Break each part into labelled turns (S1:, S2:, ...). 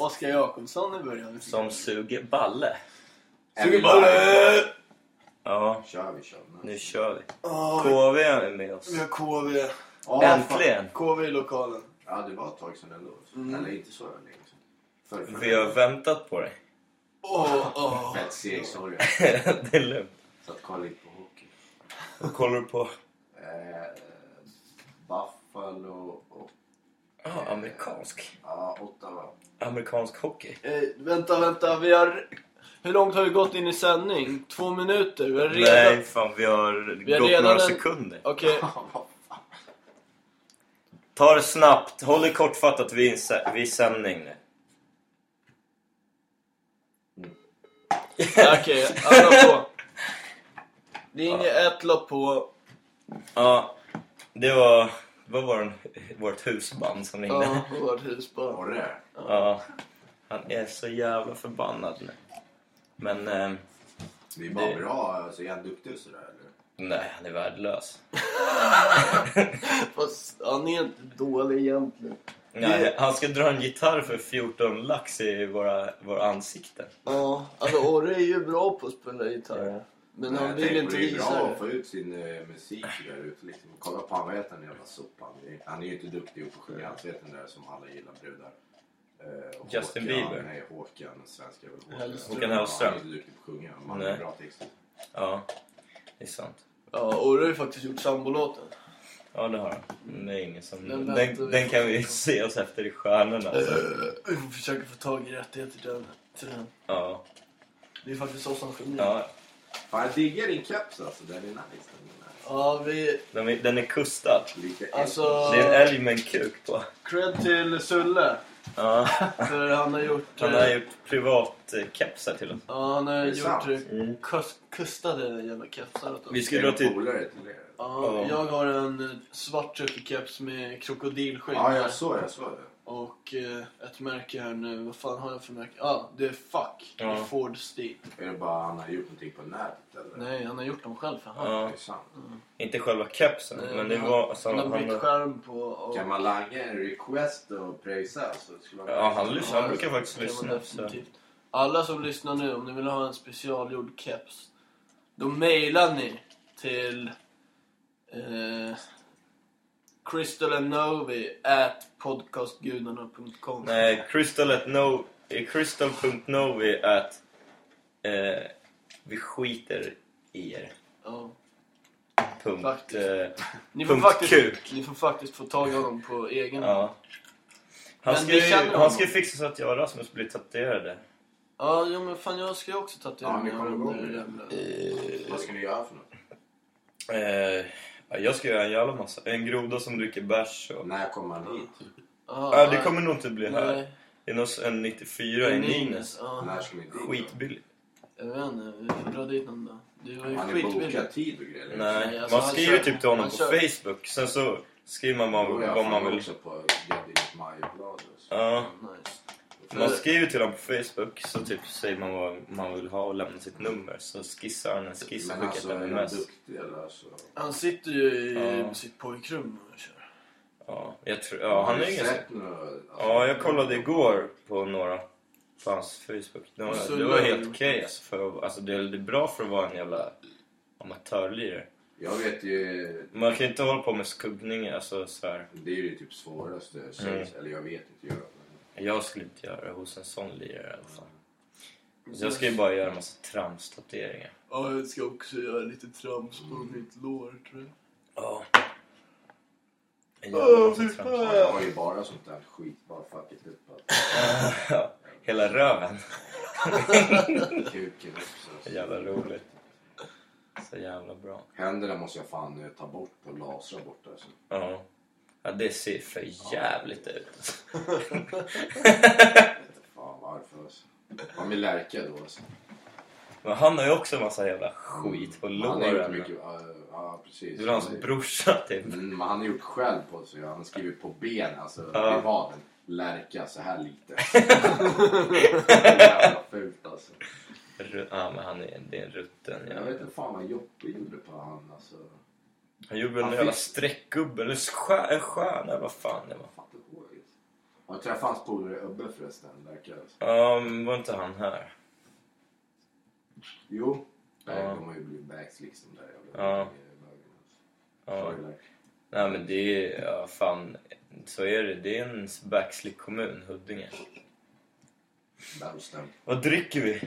S1: Oskar Jakobsson i början.
S2: Som suger balle.
S1: Suger balle!
S2: Ja,
S3: Kör vi.
S2: nu kör vi. KV är med oss.
S1: Vi har KV.
S2: Äntligen.
S1: KV i lokalen.
S3: Ja, det var ett tag sedan ändå. Eller inte så länge sedan.
S2: Vi har väntat på dig.
S3: Fett seg, sorry.
S2: Det är lugnt.
S3: Så att kolla lite på hockey.
S2: Vad kollar du på?
S3: Buffalo och...
S2: Amerikansk.
S3: Ja, Ottawa.
S2: Amerikansk hockey.
S1: Vänta. Vi har... Hur långt har vi gått in i sändning? 2 minuter? Vi har redan...
S2: Nej, fan, vi har gått
S1: redan
S2: några sekunder.
S1: Okej.
S2: Ta det snabbt. Håll det kortfattat vid sändning nu.
S1: Okej, alla på. Linje 1 la på.
S2: Ja, det var... Vad var den? Vårt husband som ringde.
S1: Ja, vårt husband.
S3: Var det?
S2: Ja, han är så jävla förbannad nu. Men...
S3: Det är bara bra. Alltså, är han duktig och sådär, eller?
S2: Nej, han är värdelös.
S1: Fast han är inte dålig egentligen.
S2: Nej, han ska dra en gitarr för 14 lax i våra ansikten.
S1: Ja, alltså Orre är ju bra på att spela gitarr. Men han vill inte
S3: visa det. Det är bra
S1: det.
S3: att få ut sin musik där ute. Liksom. Kolla på han, vad heter han, jävla sopan. Han är ju inte duktig upp på sjunga. Han vet den där som alla gillar, brudar.
S2: Justin Bieber.
S3: Nej, Håkan, svenska väl
S1: Hellström.
S2: Håkan Hellström.
S3: Han är inte duktig på att sjunga, men han är bra text.
S2: Ja, det är sant.
S1: Ja, Orre har ju faktiskt gjort sambolåten.
S2: Ja, det har han. Det är ingen som...
S1: Den
S2: kan vi se oss efter i stjärnorna.
S1: Vi får försöka få tag i rättigheter till den.
S2: Ja.
S1: Det är faktiskt så som sjunger.
S2: Ja,
S3: Fan, jag diggar din keps alltså. Den är nice.
S1: Ja, vi...
S2: den är kustad.
S1: Alltså...
S2: Det är en älg med en kuk på.
S1: Cred till Sulle.
S2: Ja.
S1: För han har gjort...
S2: Han har gjort privat kepsar till oss.
S1: Ja, han har
S3: sant?
S1: gjort kustade jävla kepsar åt oss.
S2: Vi ska dra till...
S3: polare till er.
S1: Ja, jag har en svart truckerkeps med krokodilskinn.
S3: Ja, jag såg det.
S1: Och ett märke här nu. Vad fan har jag för märke? Ja, det är Fuck.
S2: Ja.
S1: I Ford Steel.
S3: Är det bara han har gjort någonting på nätet eller?
S1: Nej, han har gjort dem själv för hand.
S2: Ja.
S3: Det är sant.
S2: Inte själva kepsen,
S1: Nej,
S2: men det
S1: han-
S2: var... Alltså,
S1: Han har bytt skärm på... Och...
S3: Kan man langa en request och pröjsa? Så skulle man...
S2: Ja, han lyssnar.
S1: Ja,
S2: Han brukar faktiskt
S1: det kan man
S2: lyssna. Så.
S1: definitivt. Alla som lyssnar nu, om ni vill ha en specialgjord keps, då mejlar ni till crystalanovi@podcastgudarna.com.
S2: Nej, crystal.novi vi skiter i er.
S1: Ja.
S2: Punkt,
S1: Faktiskt. Ni
S2: punkt Q.
S1: får faktiskt få tag i honom på egen.
S2: Ja.
S1: Men vi känner
S2: Han
S1: honom.
S2: ska ju fixa så att jag och Rasmus blir tatuerade.
S1: Ja, jo, men fan jag ska ju också tatuera
S3: Ja, ni
S1: mig
S3: kommer igång
S1: under
S3: med det.
S1: jävla-
S3: Vad ska ni göra för något?
S2: Ja, jag ska göra en jävla massa. En groda som dricker bärs. Och...
S3: När kommer han hit?
S2: Ja, det kommer nog inte bli här.
S1: Nej.
S2: Det är nog en 94 i Nynäs.
S1: Ja.
S3: När ska ni dit?
S2: Skitbilligt.
S1: Jag vet inte, vi får dra dit någon dag. Det var ju
S3: Han är
S1: skitbilligt.
S3: bokat tid och grejer.
S1: Nej,
S2: Nej,
S1: alltså,
S2: man
S1: han
S2: skriver
S1: kör-
S2: typ till honom
S1: han
S2: på
S1: kör-
S2: Facebook. Sen så skriver man
S3: Jo,
S2: vad man vill.
S3: också på Gediget Majblad.
S2: Ja.
S1: Nice.
S2: Man skriver till honom på Facebook. Så typ säger man vad man vill ha och lämnar sitt nummer. Så skissar han en skiss och
S3: Men
S2: skickar
S3: alltså,
S2: ett
S3: är han
S2: MMS.
S3: duktig eller så?
S1: Han sitter ju i
S2: Ja.
S1: sitt pojkrum och kör.
S2: Ja, han
S3: Har
S2: är
S3: du
S2: ingen
S3: sett några, alltså,
S2: Ja, jag kollade igår på några på hans Facebook. Det var helt okej. Alltså, det är bra för att vara en jävla amatörlirare.
S3: Jag vet ju,
S2: Man kan inte hålla på med skuggning, alltså så här.
S3: det är ju typ svåraste. Eller jag vet inte göra det.
S2: Jag skulle inte göra det hos en sån lirare i alla fall. Så jag ska ju bara göra en massa tramstatueringar.
S1: Ja, jag ska också göra lite trams på mitt lår, tror jag.
S2: Ja. Jag gör en massa trams.
S3: Jag har ju bara sånt där skit, bara fuck it upp.
S2: Ja, hela röven.
S3: Kuken också.
S2: Så jävla roligt. Så jävla bra.
S3: Händerna måste jag fan ta bort och lasra bort där. Så.
S2: Ja. Ja, det ser för jävligt ut.
S3: Fan varför alltså. Man vill lärka då alltså.
S2: Men han har ju också en massa jävla skit på
S3: Han har gjort
S2: låren.
S3: mycket, ja precis.
S2: Du är hans brorsa typ.
S3: Men han har gjort själv på sig. Han har skrivit på ben, alltså
S2: Ja.
S3: i vaden. Lärka så här lite. Jävla fult alltså.
S2: Ja, men det är en rutten.
S3: Jag vet inte fan vad Joppe gjorde på han alltså.
S2: Han gjorde en
S3: Han
S2: jävla
S3: fick-
S2: streckgubbe eller en stjärna eller vad fan det var.
S3: Fattar på det. Jag träffade hans polare Ubbe förresten.
S2: Ja, men var inte han här?
S3: Jo.
S2: Ja.
S3: De har ju blivit backs liksom där.
S2: Ja. Nej men det är... Ja, fan. Så är det. Det är en backslick kommun, Huddinge. Vad dricker vi?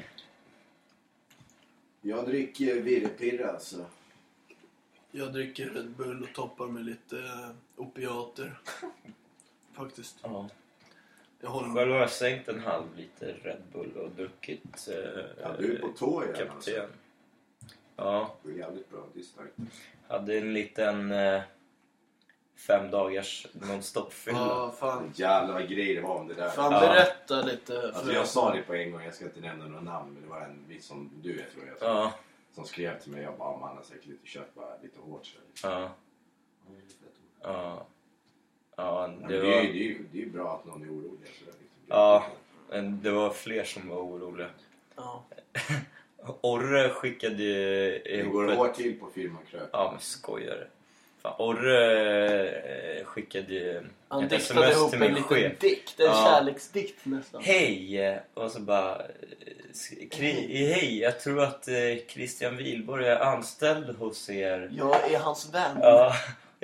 S3: Jag dricker virrepirra alltså.
S1: Jag dricker Red Bull och toppar med lite opiater. Faktiskt.
S2: Ja.
S1: Själv
S2: har jag sänkt en halv liter Red Bull och druckit
S3: du är på tå igen
S2: kapten.
S3: alltså.
S2: Ja.
S3: Det är jävligt bra, det är starkt.
S2: Hade en liten 5 dagars non-stop-fylla.
S1: Ja, fan.
S3: Jävla grejer det var om det där.
S1: Fan, berätta lite.
S3: Alltså jag sa det på en gång, jag ska inte nämna några namn, men det var en viss som du vet tror jag.
S2: Ja.
S3: Som skrev till mig, jag bara, man har säkert lite kött, bara lite hårt. Så.
S2: Ja. Ja. Ja,
S3: det är ju bra att någon är orolig. Så liksom.
S2: Ja, det var fler som var oroliga.
S1: Ja.
S2: Orre skickade
S3: det går hårt till på firman Krök.
S2: Ja, men skojar. Fan, Orre skickade
S1: han
S2: ett
S1: diktade
S2: sms
S1: ihop
S2: till min
S1: en liten
S2: chef.
S1: dikt, en kärleksdikt nästan.
S2: Hej! Och så bara... Hej, jag tror att Christian Wihlborg är anställd hos er.
S1: Jag är hans vän.
S2: Ja,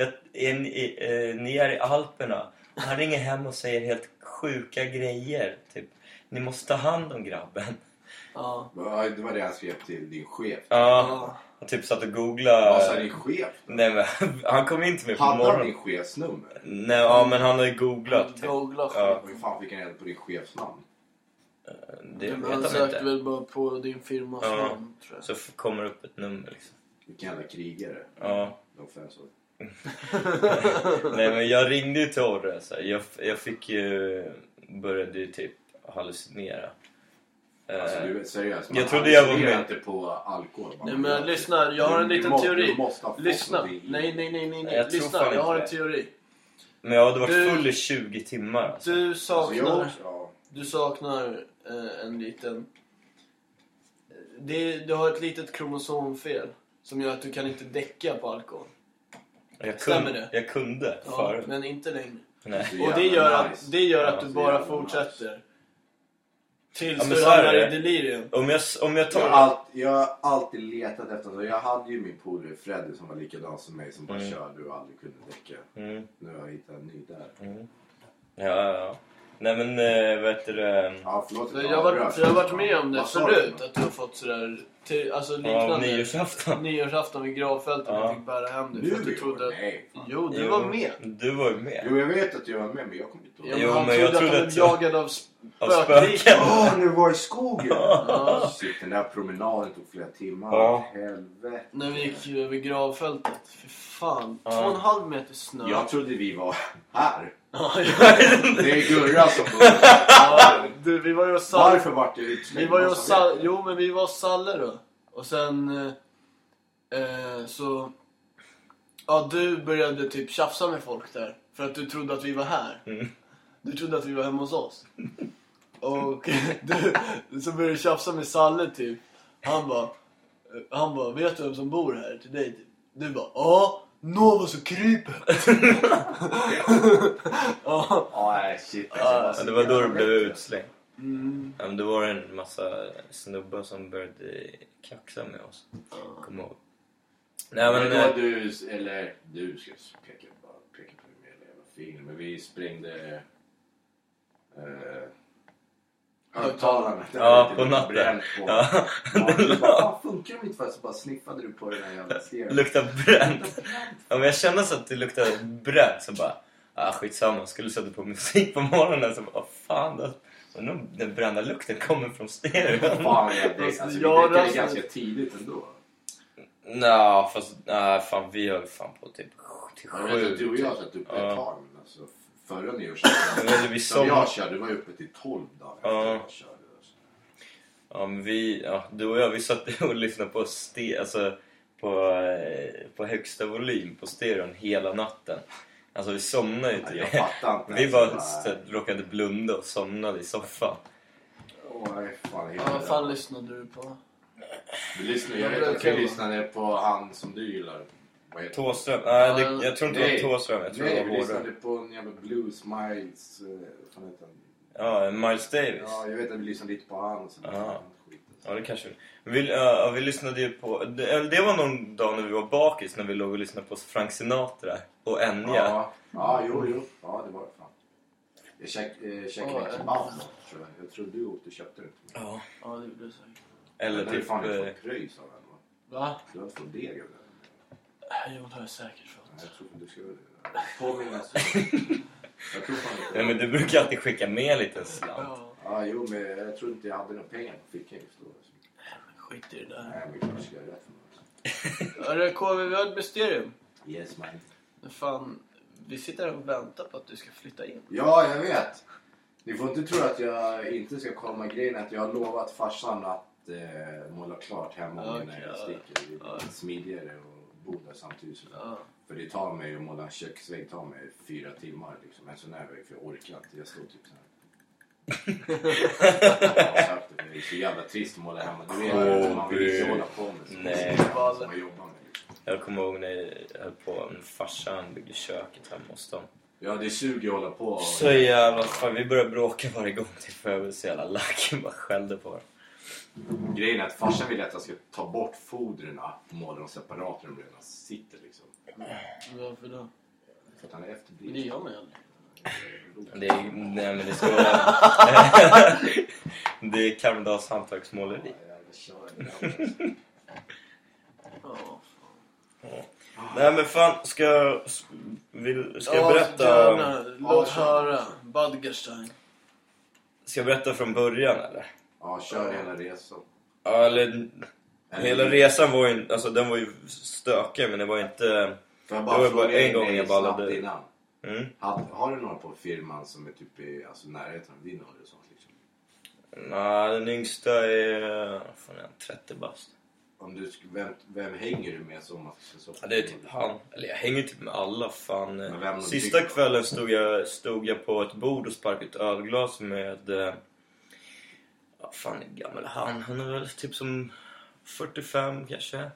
S2: ni är i Alperna. Han ringer hem och säger helt sjuka grejer. Typ, ni måste ta hand om grabben.
S1: Ja.
S3: Det var det han skrev till din chef.
S2: Ja, han typ satt och googlade.
S3: Vad sa din chef då?
S2: Nej, men han kom inte med på morgonen.
S3: Hade han din chefsnummer?
S2: Nej, ja, men han har ju googlat. Typ.
S1: Ja.
S3: Hur fan fick han reda på din chefsnamn?
S2: Det vet
S1: han
S2: han
S1: sökte
S2: inte.
S1: väl bara på din firmas namn, tror jag.
S2: Så kommer upp ett nummer liksom.
S3: Vilken jävla krigare.
S2: Ja.
S3: De fem så.
S2: Nej, men jag ringde ju till Orre. Så jag fick ju... Började ju typ hallucinera.
S3: Alltså du är seriös.
S2: Jag trodde jag var med.
S3: Inte på alkohol.
S1: Nej, men lyssna, jag har en liten teori. Lyssna. Nej.
S2: Jag
S1: Lyssna, jag har en teori.
S2: Men jag hade varit full i 20 timmar. Alltså.
S1: Du saknar en liten... Du har ett litet kromosomfel som gör att du kan inte däcka på alkohol. Stämmer det?
S2: Jag kunde förut.
S1: Men inte längre.
S2: Nej.
S1: Och det gör att du bara fortsätter. Tills du
S2: hamnar
S1: i delirium.
S2: Om jag tar...
S3: Jag har alltid letat efter så. Jag hade ju min polare Freddy som var likadan som mig. Som bara körde och aldrig kunde däcka. Nu har jag hittat en ny där.
S2: Ja. Nej men vad heter det?
S3: Ja, förlåt.
S1: Jag har varit med om det förut. Att du har fått sådär... Alltså liknande. Nyårsafton vid gravfältet. Och fick bära hem det. För att du trodde att... Jo, du var med.
S2: Du var ju med.
S3: Jo, jag vet att jag var med. Men jag kom inte ihåg.
S1: Jo, men jag trodde att han jagade av
S2: spöken.
S3: Nu var i skogen. Shit, den där promenaden tog flera timmar. Helvete.
S1: När vi gick över gravfältet. Fy fan. 2,5 meter snö.
S3: Jag trodde vi var här.
S1: Det
S3: är Gurra som bor.
S1: Vi var ju hos
S3: Varför vart det utsläpp?
S1: Jo, men vi var hos Salle då. Och sen så... Ja, du började typ tjafsa med folk där. För att du trodde att vi var här. Du trodde att vi var hemma hos oss. Och du så började tjafsa med Salle typ. Han bara, vet du vem som bor här till dig? Typ. Du bara, ja, Nova så kryper.
S3: Shit.
S2: Det var då du blev utslängd. Ja, men det var en massa snubbar som började kaxa med oss. Kom ihåg. Nej, men
S3: du ska peka på mig jävla fin. Men vi sprängde högtalarna.
S2: Ja, på natten.
S3: Vad funkar de inte för? Så bara sniffade du på den här jävla stegen.
S2: Luktar bränt. Ja, men jag kände så att det luktade bränt. Så bara, skitsamma. Skulle sätta på musik på morgonen. Så bara, fan då. Den brända lukten kommer från stereon.
S3: Fan, det är ganska tidigt ändå.
S2: Fan, vi höll fan på typ till 7.
S3: Jag vet att du och jag satt uppe ett tag. Alltså, förra nyårsafton. Som jag körde, du var uppe till 12 dagar efter jag körde.
S2: Ja, men du och jag, vi satt och lyssnade på på högsta volym på stereon hela natten. Alltså vi somnade ju till det. Vi bara råkade blunda och somnade i soffan.
S1: Vad fan lyssnade du på?
S3: Jag vet att du lyssnade på han som du gillar. Vad heter
S2: Thåström. Nej, jag tror inte det var Thåström. Jag tror det var
S3: vi
S2: hårdare.
S3: lyssnade på en jävla Blues Miles. Vad heter han?
S2: Ja, Miles Davis.
S3: Ja, jag vet att vi lyssnade lite på han.
S2: Ja, det kanske vi lyssnade ju på... Det var någon dag när vi var bakis, när vi låg och lyssnade på Frank Sinatra och Enya.
S3: Ja, jo. Ja, det var det fan. Jag checkade kebab, tror jag. Jag tror du åkte och köpte det.
S2: Ja.
S1: Ja, det gjorde det säkert.
S2: Eller
S3: typ... fan inte fått pröjs av den, va?
S1: Va?
S3: Du har inte fått deg av den.
S1: Jo, det har jag säkert fått.
S3: Jag tror du ska påminnas. Jag tror fan inte.
S2: Ja, men du brukar alltid skicka med lite slant.
S3: Ja, jo, men jag tror inte jag hade några pengar på fickan just då.
S1: Skit i det där.
S3: Nej, men kanske ska jag göra rätt för mig.
S1: Är det KV, vi har ett mysterium.
S3: Yes, man.
S1: Men fan, vi sitter här och väntar på att du ska flytta in.
S3: Ja, jag vet. Ni får inte tro att jag inte ska komma. Grejen att jag har lovat farsan att måla klart hemma när jag sticker. Det är smidigare och bo där samtidigt. För det tar mig att måla en köksvägg, tar mig 4 timmar liksom. En sån här vägg, för jag orkar inte. Jag står typ så här. Det är så jävla trist att måla hemma. Du vet, man vill inte hålla på med så.
S2: Nej.
S3: Som man jobbar med liksom.
S2: Jag kommer ihåg när jag höll på med farsan byggde köket hemma hos dem.
S3: Ja, det suger att hålla på.
S2: Så jävla fan, vi började bråka varje gång till för jag var så jävla lack. Bara skällde på det.
S3: Grejen är att farsan vill att jag ska ta bort fodren och måla dem separat när de redan sitter liksom.
S1: Varför då?
S3: För att han är
S1: Men
S3: efterbliven.
S1: det gör man ju aldrig.
S2: Nej, men det ska vara... det är Karmedals hantverksmåleri. Nej men fan, ska jag berätta...
S1: Gärna. Låt höra. Badgerstein.
S2: Ska jag berätta från början eller?
S3: Ja, kör hela resan.
S2: Ja, eller hela resan var ju... Alltså den var ju stökig, men det var inte...
S3: Får jag
S2: det var bara
S3: fråga
S2: en gång
S3: dig
S2: jag
S3: snabbt
S2: ballade.
S3: innan?
S2: Mm.
S3: Har du någon på firman som är typ i närheten av din ålder och sånt liksom?
S2: Nej, den yngsta är... Fan, 30 bast.
S3: Om du, vem hänger du med som så?
S2: Ja, det är typ han. Eller jag hänger typ med alla, fan. Sista
S3: tycker...
S2: kvällen stod jag på ett bord och sparkade ett ölglas med... Ja, fan, är gammal han är väl typ som 45 kanske.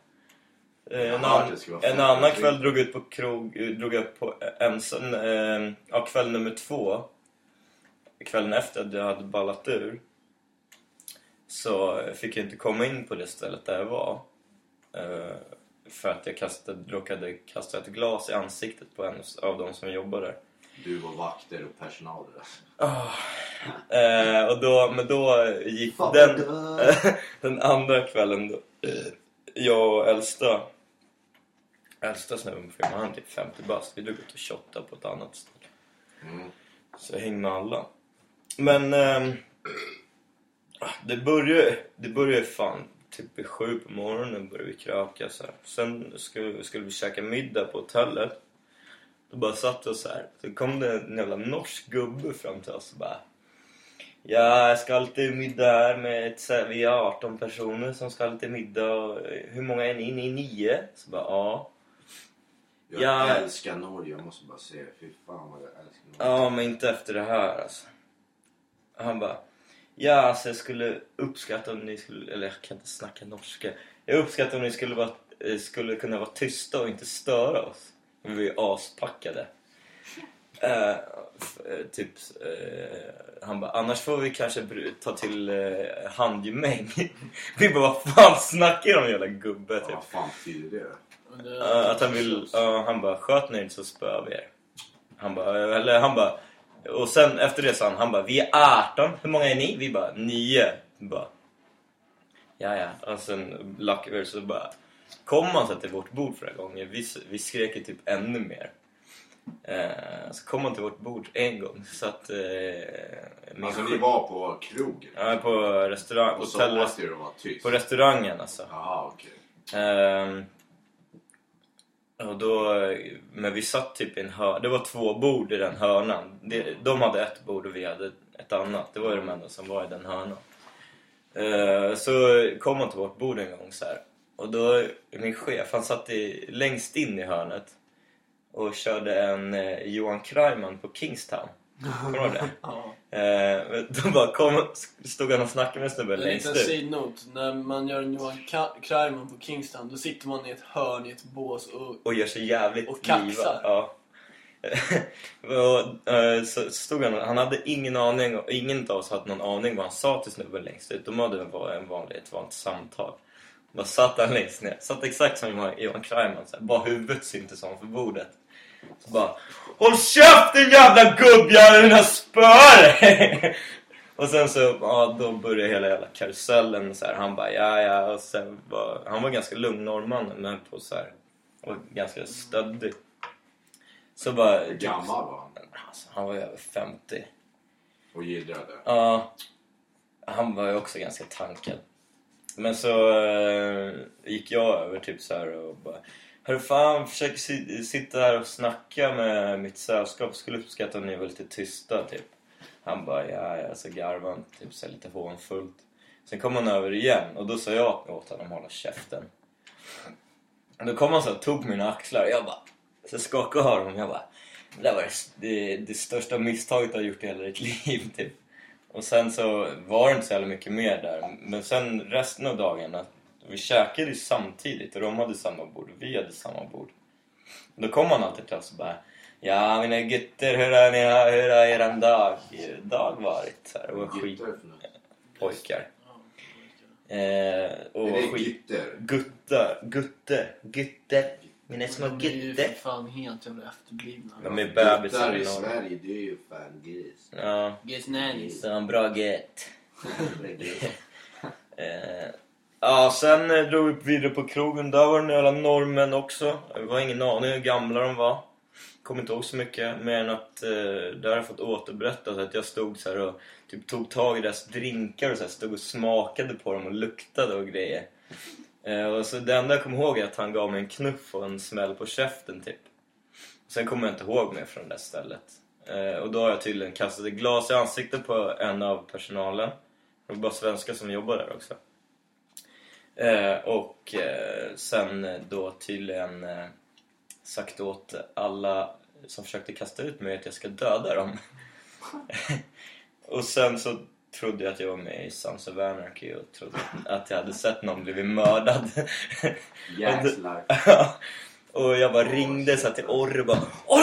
S2: En annan kväll drog jag på kväll nummer 2. Kvällen efter att jag hade ballat ur, så fick jag inte komma in på det stället där jag var. För att jag råkade kasta ett glas i ansiktet på en av de som jobbar där.
S3: Du var vakter och personal där.
S2: Men då gick den andra kvällen då, jag och äldsta snubben på firman, han typ 50 bast. Vi drog ut och shottade på ett annat ställe. Så jag hängde med alla. Men det började fan typ vid 7 på morgonen började vi kröka så här. Sen skulle vi käka middag på hotellet. Då bara satt vi så här. Så kom det en jävla norsk gubbe fram till oss och bara: ja, jag ska alltid middag här med vi är 18 personer som ska alltid middag. Och hur många är ni? Ni är 9? Så bara, ja.
S3: Jag älskar Norge, jag måste bara säga. Fy fan vad jag älskar Norge.
S2: Ja, men inte efter det här alltså. Han bara: ja, alltså jag skulle uppskatta om ni skulle... Eller jag kan inte snacka norska. Jag uppskattar om ni skulle kunna vara tysta och inte störa oss. Vi är aspackade. Han bara: annars får vi kanske ta till handgemäng. Vi bara: vad fan snackar de jävla gubbe typ.
S3: Vad fan betyder det?
S2: Att han vill... han bara: sköt ni inte så spöar vi er. Han bara... Och sen efter det sa han bara: vi är 18. Hur många är ni? Vi bara: 9. Bara, ja. Och sen lackade så bara... Kom han så till vårt bord förra gången. Vi skrek typ ännu mer. Så kom han till vårt bord en gång. Så att...
S3: alltså ni var på krogen?
S2: Ja, på restaurang.
S3: Och så måste det vara tyst?
S2: På restaurangen alltså.
S3: Jaha, okej.
S2: Och då, men vi satt typ i en hörna. Det var 2 bord i den hörnan. De hade ett bord och vi hade ett annat. Det var de enda som var i den hörnan. Så kom han till vårt bord en gång så här. Och då, min chef, han satt längst in i hörnet och körde en Johan Krajman på Kingstown. Kommer du ihåg det?
S1: Ja.
S2: Då bara stod han och snackade med snubben
S1: En
S2: längst
S1: liten
S2: ut.
S1: sidnot. När man gör en Johan Cruyman på Kingston, då sitter man i ett hörn i ett bås
S2: Och gör sig jävligt
S1: och kaxar.
S2: Ja. Så stod han hade ingen aning, och ingen av oss hade någon aning vad han sa till snubben längst ut. De hade ett vanligt samtal. Då satt han längst ner. Satt exakt som Johan Cruyman, så här, bara huvudet syntes om för bordet. Så bara, håll käften jävla gubbjävel, dina spör! Och sen så, då började hela jävla karusellen så här. Han bara, ja. Och sen han var ganska lugn norrman, men på så här, och ganska stöddig. Så bara...
S3: Hur gammal var han?
S2: Alltså, han var ju över 50.
S3: Och gillrade.
S2: Ja. Han var ju också ganska tankad. Men så gick jag över typ så här och bara... Hör fan, försöker sitta här och snacka med mitt sällskap. Skulle uppskatta om ni var lite tysta typ. Han bara, ja, så garvan typ så lite hånfullt. Sen kom han över igen och då sa jag åt honom hålla käften. Då kom han så och tog mina axlar och jag bara... Så skakade jag honom och jag bara... Det där var det största misstaget jag har gjort i hela ditt liv typ. Och sen så var det inte så jävla mycket mer där. Men sen resten av dagarna... Vi käkade ju samtidigt och de hade samma bord och vi hade samma bord. Då kom han alltid till oss och bara... Ja, mina gutter, hur har eran dag varit? Så här, det var skit... Pojkar. Och gutter. Mina små
S1: De är ju
S2: gutter.
S1: för fan helt jävla efterblivna.
S2: De är bebisar
S3: i Sverige, det är ju fan gris.
S2: Ja.
S1: Gis nannies.
S2: Så en bra gett. Ja, sen drog vi vidare på krogen. Där var det några norrmän också. Det var ingen aning hur gamla de var. Kommer inte ihåg så mycket. Mer än att där har jag fått återberättat att jag stod så här och typ tog tag i deras drinkar och så här, stod och smakade på dem och luktade och grejer. Och så det enda jag kommer ihåg är att han gav mig en knuff och en smäll på käften typ. Sen kommer jag inte ihåg mer från det stället. Och då har jag tydligen kastat ett glas i ansiktet på en av personalen. Det var bara svenskar som jobbar där också. Och sen då tydligen sagt åt alla som försökte kasta ut mig att jag ska döda dem. Och sen så trodde jag att jag var med i Sons of Anarchy och trodde att jag hade sett någon blivit mördad.
S3: Jäklar.
S2: Och jag bara ringde så till Orre och bara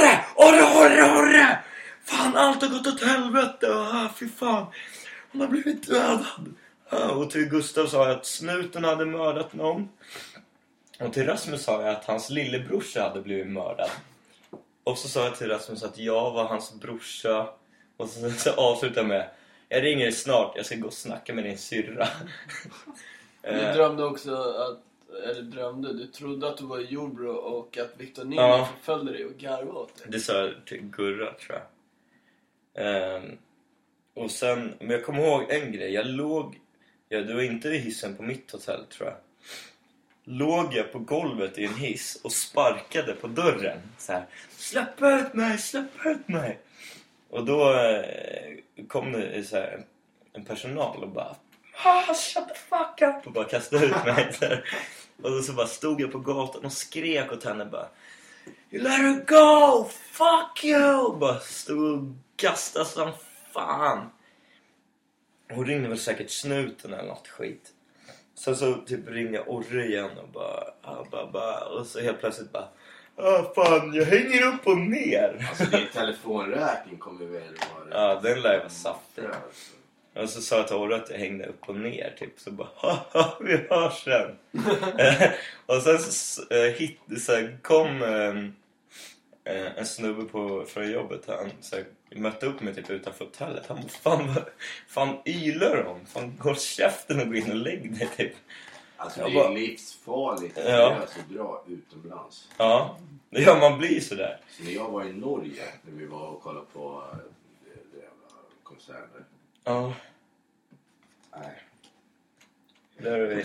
S2: Orre! Fan, allt har gått åt helvete. Fy fan, hon har blivit dödad. Och till Gustav sa jag att snuten hade mördat någon. Och till Rasmus sa jag att hans lillebrorsa hade blivit mördad. Och så sa jag till Rasmus att jag var hans brorsa. Och så avslutade jag med: jag ringer dig snart, jag ska gå och snacka med din syrra.
S1: Du drömde också att... Eller du trodde att du var i Jordbro och att Victor Nilsson förföljde dig och garvade åt dig.
S2: Det sa jag till Gurra, tror jag. Och sen, men jag kommer ihåg en grej. Det var inte i hissen på mitt hotell, tror jag. Låg jag på golvet i en hiss och sparkade på dörren. Så här, släpp ut mig. Och då kom det så här, en personal och bara shut the fuck up. Och bara kastade ut mig. Så här. Och då så bara stod jag på gatan och skrek åt henne bara, you let her go, fuck you. Och bara stod och gastade som fan. Hon ringde väl säkert snuten eller något skit. Sen så typ ringde Orre igen och bara och så helt plötsligt bara, fan, jag hänger upp och ner.
S3: Alltså din telefonräkning kommer väl vara...
S2: Ja, den lär vara saftig. Och så sa jag till Orre att jag hängde upp och ner typ. Så bara, vi hörs sen. Och sen så kom en snubbe från jobbet. Han så här, mötte upp mig typ utanför hotellet. Han bara, fan ylar de? Fan, håll käften och gå in och lägg dig typ.
S3: Alltså det är livsfarligt att dra utomlands.
S2: Ja, man blir sådär.
S3: Så när jag var i Norge, när vi var och kollade på det jävla konserter.
S2: Ja.
S3: Nej.
S2: Där är vi.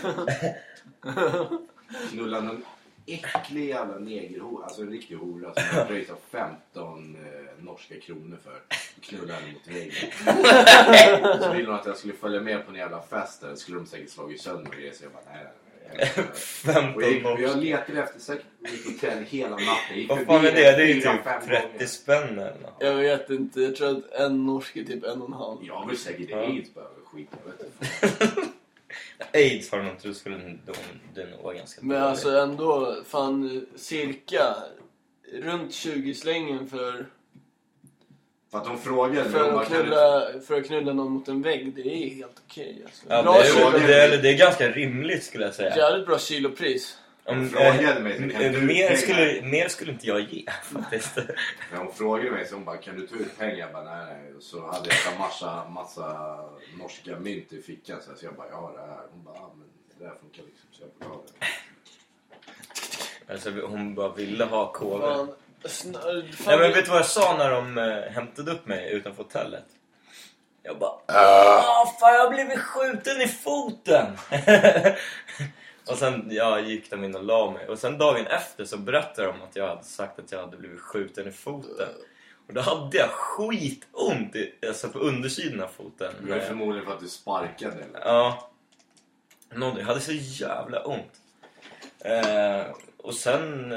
S3: Knulla någon äcklig jävla negerhora. Alltså en riktig hora som jag pröjt av 15 norska kronor för. Knulla henne mot väggen. Så ville de att jag skulle följa med på en jävla fest där. Skulle de säkert slagit sönder och så jag bara, nej.
S2: 15
S3: och jag letade efter säkert mitt hotell hela natten.
S2: Vad fan är det? Det är ju typ 30 spänn eller något.
S1: Jag vet inte, jag tror att en norsk är typ 1,5.
S3: Jag vill säkert AIDS bara skit, jag vet inte.
S2: AIDS har de inte, skulle det nog vara ganska
S1: Men
S2: dåligt.
S1: alltså ändå, fan cirka runt 20-slängen för
S3: att de frågade
S1: för att knulla någon mot en vägg, det är helt okej. Alltså.
S2: Ja,
S1: Bra
S2: det är ganska rimligt skulle jag säga.
S1: Jävligt bra kilopris.
S3: Hon frågade mig
S2: Mer skulle inte jag ge faktiskt.
S3: När hon frågade mig så hon bara, kan du ta ut pengar? Jag bara, nej. Så hade jag massa norska mynt i fickan. Så jag bara, ja det här. Hon bara, men det där funkar liksom. Så jag bara,
S2: Alltså hon bara ville ha kover.
S1: Fan,
S2: men vet du vad jag sa när de hämtade upp mig utanför hotellet? Jag bara, fan jag har blivit skjuten i foten. Och sen gick de in och la mig. Och sen dagen efter så berättade de att jag hade sagt att jag hade blivit skjuten i foten. Och då hade jag skitont alltså på undersidan av foten.
S3: det var förmodligen för att du sparkade eller?
S2: Ja. Jag hade så jävla ont. Och sen...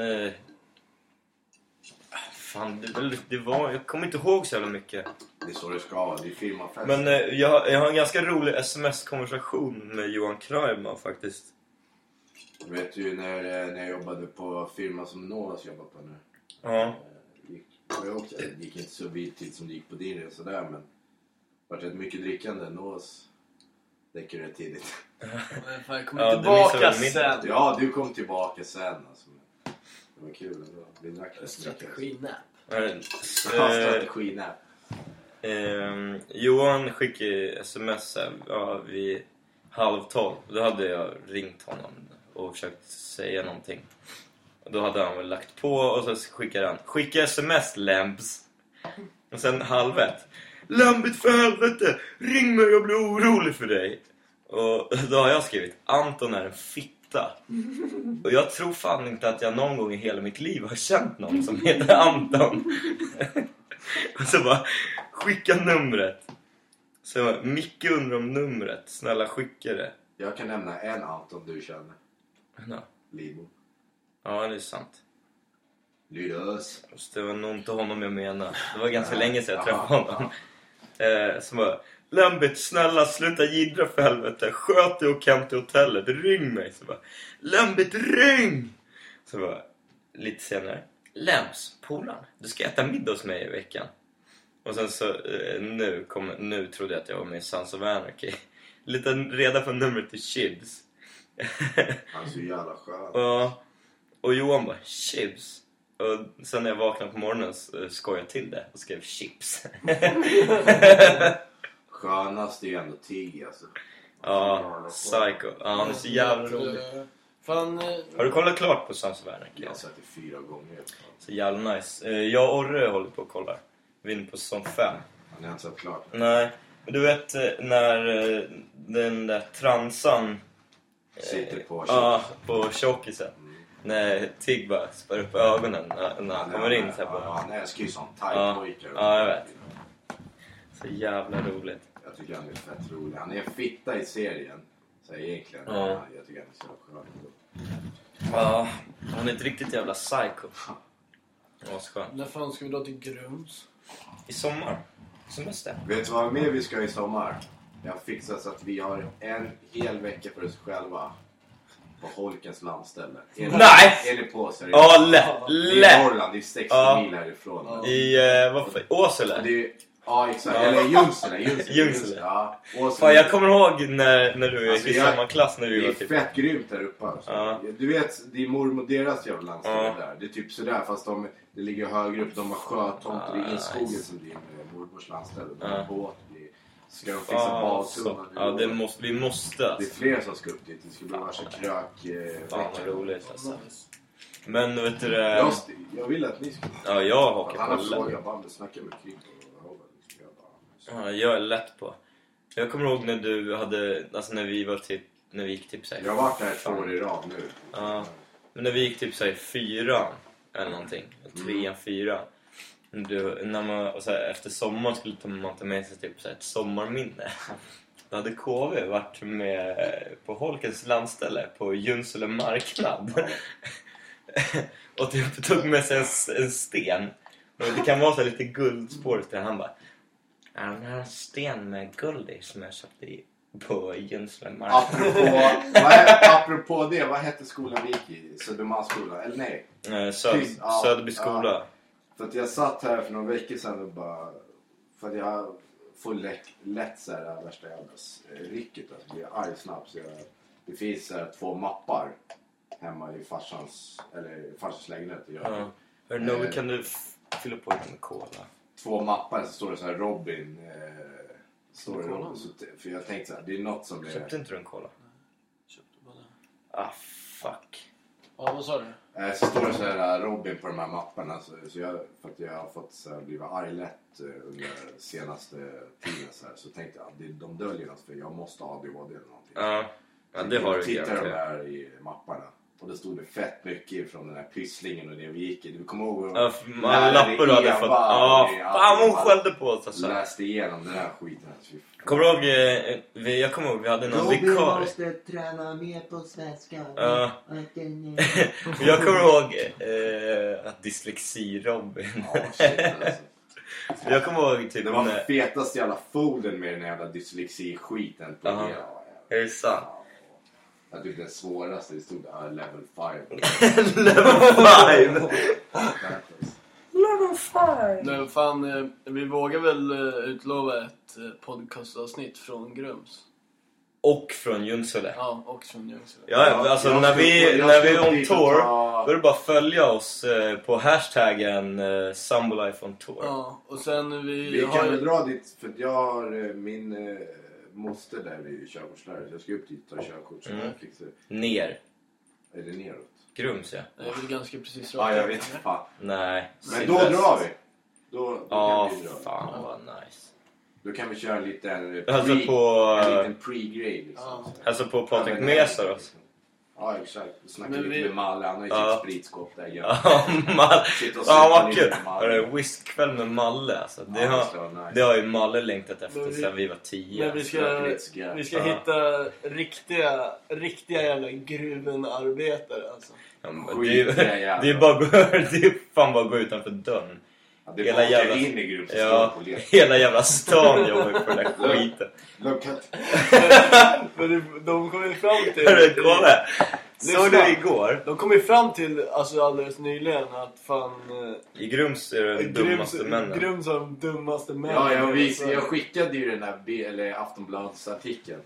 S2: fan, det var... Jag kommer inte ihåg så jävla mycket.
S3: Det är så det ska vara, det är firmafest.
S2: Men jag har en ganska rolig sms-konversation med Johan Kraima faktiskt.
S3: Du vet ju när jag jobbade på firma som Novas jobbar på nu.
S2: Ja.
S3: Det gick inte så vidt som det gick på din resa där, men det var rätt mycket drickande. Novas däcker rätt tidigt.
S1: Jag kommer tillbaka sen.
S3: Ja, du kom tillbaka sen alltså. Det var kul ändå. Vi drack
S1: Strateginäpp.
S3: Strateginäpp.
S2: Johan skickade sms vid 11:30. Då hade jag ringt honom och försökt säga någonting. Och då hade han väl lagt på och så skickade han, skicka sms Lamps. Och sen 12:30. Lambit för helvete, ring mig, jag blir orolig för dig. Och då har jag skrivit, Anton är en fitta. Och jag tror fan inte att jag någon gång i hela mitt liv har känt någon som heter Anton. Och så bara, skicka numret. Så Micke undrar om numret, snälla skicka det.
S3: Jag kan nämna en Anton du känner.
S2: Ja.
S3: Libo.
S2: Ja, det är sant.
S3: Lydos.
S2: Det var nog inte honom jag menar. Det var ganska länge sedan jag träffade honom. Så bara, Lambit, snälla sluta gidra för helvete. Sköt dig och kom till hotellet, ring mig. Så bara, Lambit, ring! Så bara, lite senare, Lamps, polaren, du ska äta middag hos mig i veckan. Och sen så, nu trodde jag att jag var med i Sons of Anarchy. Lite reda för numret till Chibs.
S3: Han är så jävla skön.
S2: Ja. Och Johan bara, Chibs. Och sen när jag vaknade på morgonen så skojade jag till det och skrev chips.
S3: Skönast är ju ändå Tig alltså.
S2: Ja, psycho. Ja, han är så jävla rolig.
S1: Fan,
S2: Har du kollat klart på Sons of Anarchy?
S3: Jag har sett det 4 gånger.
S2: Så jävla nice. Jag och Orre håller på och kollar. Vi är inne på säsong 5.
S3: Han är inte sett klart.
S2: Nej, men du vet när den där transan
S3: sitter på
S2: på tjockisen. När Tig bara spär upp ögonen när han kommer in så här på.
S3: Han älskar ju sånt thai-pojkar.
S2: Ja, jag vet. Så jävla roligt.
S3: Jag tycker han är fett rolig. Han är en fitta i serien. Så egentligen.
S2: Ja.
S3: Jag tycker han är så skön.
S2: Ja, han är ett riktigt jävla psycho. Ja, så skönt.
S1: när fan ska vi då till Grums?
S2: I sommar. Semester.
S3: Vet du vad mer vi ska i sommar? Jag har fixat så att vi har en hel vecka för oss själva. På Holkens landställe.
S2: Nej!
S3: Är ni på seriöst?
S2: Ja,
S3: I
S2: lätt.
S3: Norrland, det är 60 mil härifrån.
S1: Ja.
S2: I, varför? Åsele?
S3: Det är, ja, exakt.
S2: Ja.
S3: Eller Junsele.
S2: Junsele.
S3: Ja. Åsele.
S2: Fan, jag kommer ihåg när du
S3: Alltså,
S2: gick i samma klass när du
S3: Det
S2: var
S3: är
S2: typ.
S3: fett grymt här uppe alltså.
S2: Ja.
S3: Du vet, din mormor, deras jävla landställe
S2: Ja.
S3: där. Det är typ sådär, fast det ligger högre upp. De har sjötomter i skogen
S2: nice.
S3: som din mormors landställe. De
S2: Ja.
S3: har båt. Ska de fixa badtunnan?
S2: Ja, vi måste
S3: Det är
S2: alltså.
S3: fler som ska upp dit. Det ska bli varsin krök.
S2: Fan vad roligt alltså. Men vet du
S3: Jag vill att ni ska.
S2: ja, jag hakar
S3: Han
S2: på
S3: har
S2: lätt.
S3: frågat bandet, snacka med Kring och
S2: Ja, jag är lätt på. Jag kommer ihåg när du hade, alltså när vi gick typ såhär.
S3: jag har varit där 2 år i rad nu.
S2: Ja, men när vi gick typ såhär 4 eller någonting, 3, 4. När man, och så här, efter sommaren skulle man ta med sig typ så här ett sommarminne. Då hade KV varit med på Holkens landställe på Junsele marknad. Och typ tog med sig en sten. Och det kan vara så lite guldspår till. Han bara, den här sten med guld i som jag köpte på Junsele marknad.
S3: Apropå det, vad hette skolan vi gick i? Södermalmsskolan, eller nej?
S2: Söderby skola.
S3: Ja. För att jag satt här för några veckor sedan och bara... För att jag får lätt så här värsta jävla rycket. Alltså blir arg snabbt. Så det finns 2 mappar hemma i farsans lägenhet.
S2: Nu kan du fylla på lite med cola.
S3: 2 mappar så står det så här Robin. Står det Robin. För jag tänkte så här, det är något som är...
S2: Köpte inte du en cola?
S1: Köpte bara.
S2: Fuck.
S1: Ja, vad sa du?
S3: Så står det så här Robin på de här mapparna. Så jag, för att jag har fått så här, blivit arg lätt under senaste tiden så tänkte jag att de döljer något för jag måste ha ADHD eller någonting.
S2: Ja, det har du.
S3: Tittar de här i mapparna. Och det stod det fett mycket från den här pysslingen och det vi gick i. Du kommer ihåg
S2: alla lappar du hade fått. Fan hon skällde på oss alltså.
S3: Läste igenom den här skiten.
S2: Kommer du ihåg, jag kommer ihåg vi hade någon
S4: Robin
S2: vikar.
S4: måste träna mer på svenska.
S2: Jag kommer ihåg att dyslexi Robin. Jag kommer ihåg typ
S3: det var fetaste jävla foden med den jävla dyslexi-skiten på hela.
S2: Är det sant?
S3: Jag tyckte det svåraste, det stod level 5.
S2: Level 5! Level 5!
S1: Men fan, vi vågar väl utlova ett podcastavsnitt från Grums.
S2: Och från Junsele.
S1: Ja, och från Junsele.
S2: Ja, alltså när vi är on tour, då är det bara att följa oss på hashtaggen Sambolifeontour. on tour.
S1: Ja, och sen
S3: vi kan väl dra dit, för att jag har min... moster där är ju körkortslärare. Jag ska upp dit och ta körkort.
S2: Ner.
S3: Är det neråt?
S2: Grums, ja.
S1: Det är väl ganska precis
S3: rakt. Ja, jag vet inte fan.
S2: Nej.
S3: Men då drar vi. Då kan vi dra.
S2: Fan vad nice.
S3: Då kan vi köra en liten
S2: en liten
S3: pre-grade liksom.
S2: Alltså på Patrik Mesar också.
S3: Ja, exakt. Vi snackar lite med Malle. Han har ju sitt spritskåp där.
S2: Ja, Malle. Ja, vad kul. Det är whiskkväll med Malle. Alltså. Det har ju Malle längtat efter sen vi var 10.
S1: Men vi ska hitta riktiga jävla gruvenarbetare. Alltså.
S2: Ja, det är fan bara att gå utanför dörren.
S3: Hela
S2: jävla stan jobbar på den där skiten.
S1: De kom ju fram till...
S2: Kolla! Såg du igår?
S1: De kom ju fram till, alltså alldeles nyligen, att fan...
S2: I Grums är det de dummaste männen.
S1: Grums är de dummaste männen.
S3: Ja, jag skickade ju den där Aftonbladsartikeln.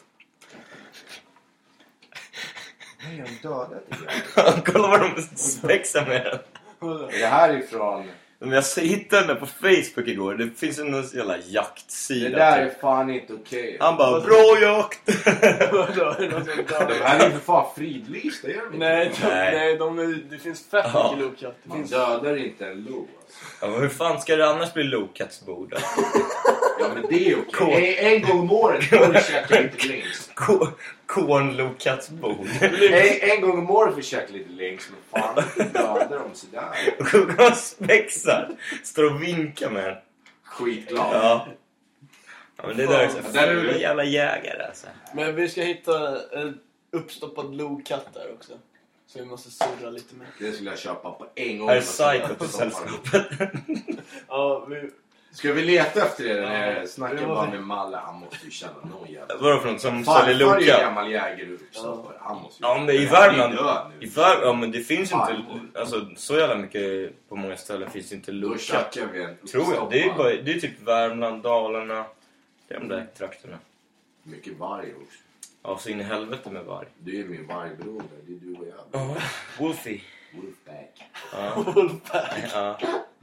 S4: Nej, de dödade
S2: Kolla vad de spexar med den.
S3: Det här är ifrån...
S2: Men jag hittade den på Facebook igår. Det finns en jävla jaktsida.
S3: Det där är fan inte okej.
S2: Han bara, bra jakt!
S3: De här är ju för fan fridlysta, gör de inte?
S1: Nej, det finns fett mycket lokatt.
S3: Man dödar inte en lo alltså.
S2: Ja, men hur fan ska det annars bli lokattsbord?
S3: Ja, men det är okej. En gång om året får du käka lite längs.
S2: Kornlokattsbord.
S3: En gång om året får du käka lite längs. Men fan, dödar de sådär.
S2: Och spexar. Står och vinkar med en.
S3: Skitglad.
S2: Ja. Ja, men det där är så fula jävla jägare alltså.
S1: Men vi ska hitta en uppstoppad lokatt där också. Så vi måste surra lite med.
S3: Det skulle jag köpa på en gång.
S2: Är det Psycho på sällskapet?
S1: Ja,
S3: ska vi leta efter det när jag snackar bara med Malle? Han måste ju känna någon jävla...
S2: Vadå för något som säljer loka?
S3: Farfar är gammal jägare uppstoppare. Han måste ju...
S2: Ja, men i Värmland... Ja, men det finns ju inte... Alltså, så jävla mycket på många ställen finns det inte loka.
S3: Då köker vi en
S2: tror jag. Det är typ Värmland, Dalarna. Det är de där trakterna.
S3: Mycket varg också.
S2: Ja, så in i helvete med varg.
S3: Du är min vargbroder. Det är du och jag.
S2: Ja, Wolfie.
S3: Wolfpack.
S2: Ja.
S1: Wolfpack.
S2: Ja.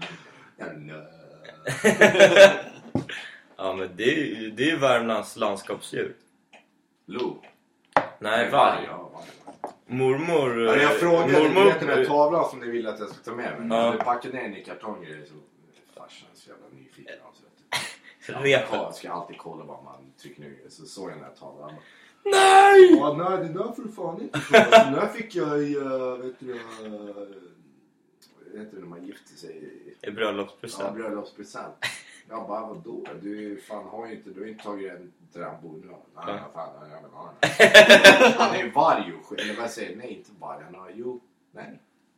S2: Ja, men det är ju Värmlands landskapsdjur.
S3: Lo?
S2: Nej, varg. Mormor...
S3: Ja, jag frågade,
S2: mormor,
S3: du vet den här tavlan som ni vill att jag ska ta med mig.
S2: Ja.
S3: Du packade ner den i kartonger så farsan är så jävla nyfiken. Jag ska alltid kolla vad man trycker ner. Så såg jag den här tavlan.
S2: Nej!
S3: Ja, nej, den där får du fan inte. Den där fick jag i, vet du när man gifter sig.
S2: I bröllopspresent.
S3: Ja, bröllopspresent. Jag bara, vadå? Du fan har ju inte, du har inte tagit en Drambo nu. Nej, fan, jag vill ha den. Han är ju varg och skit. Eller vad jag säger, nej inte varg. Han har, nej.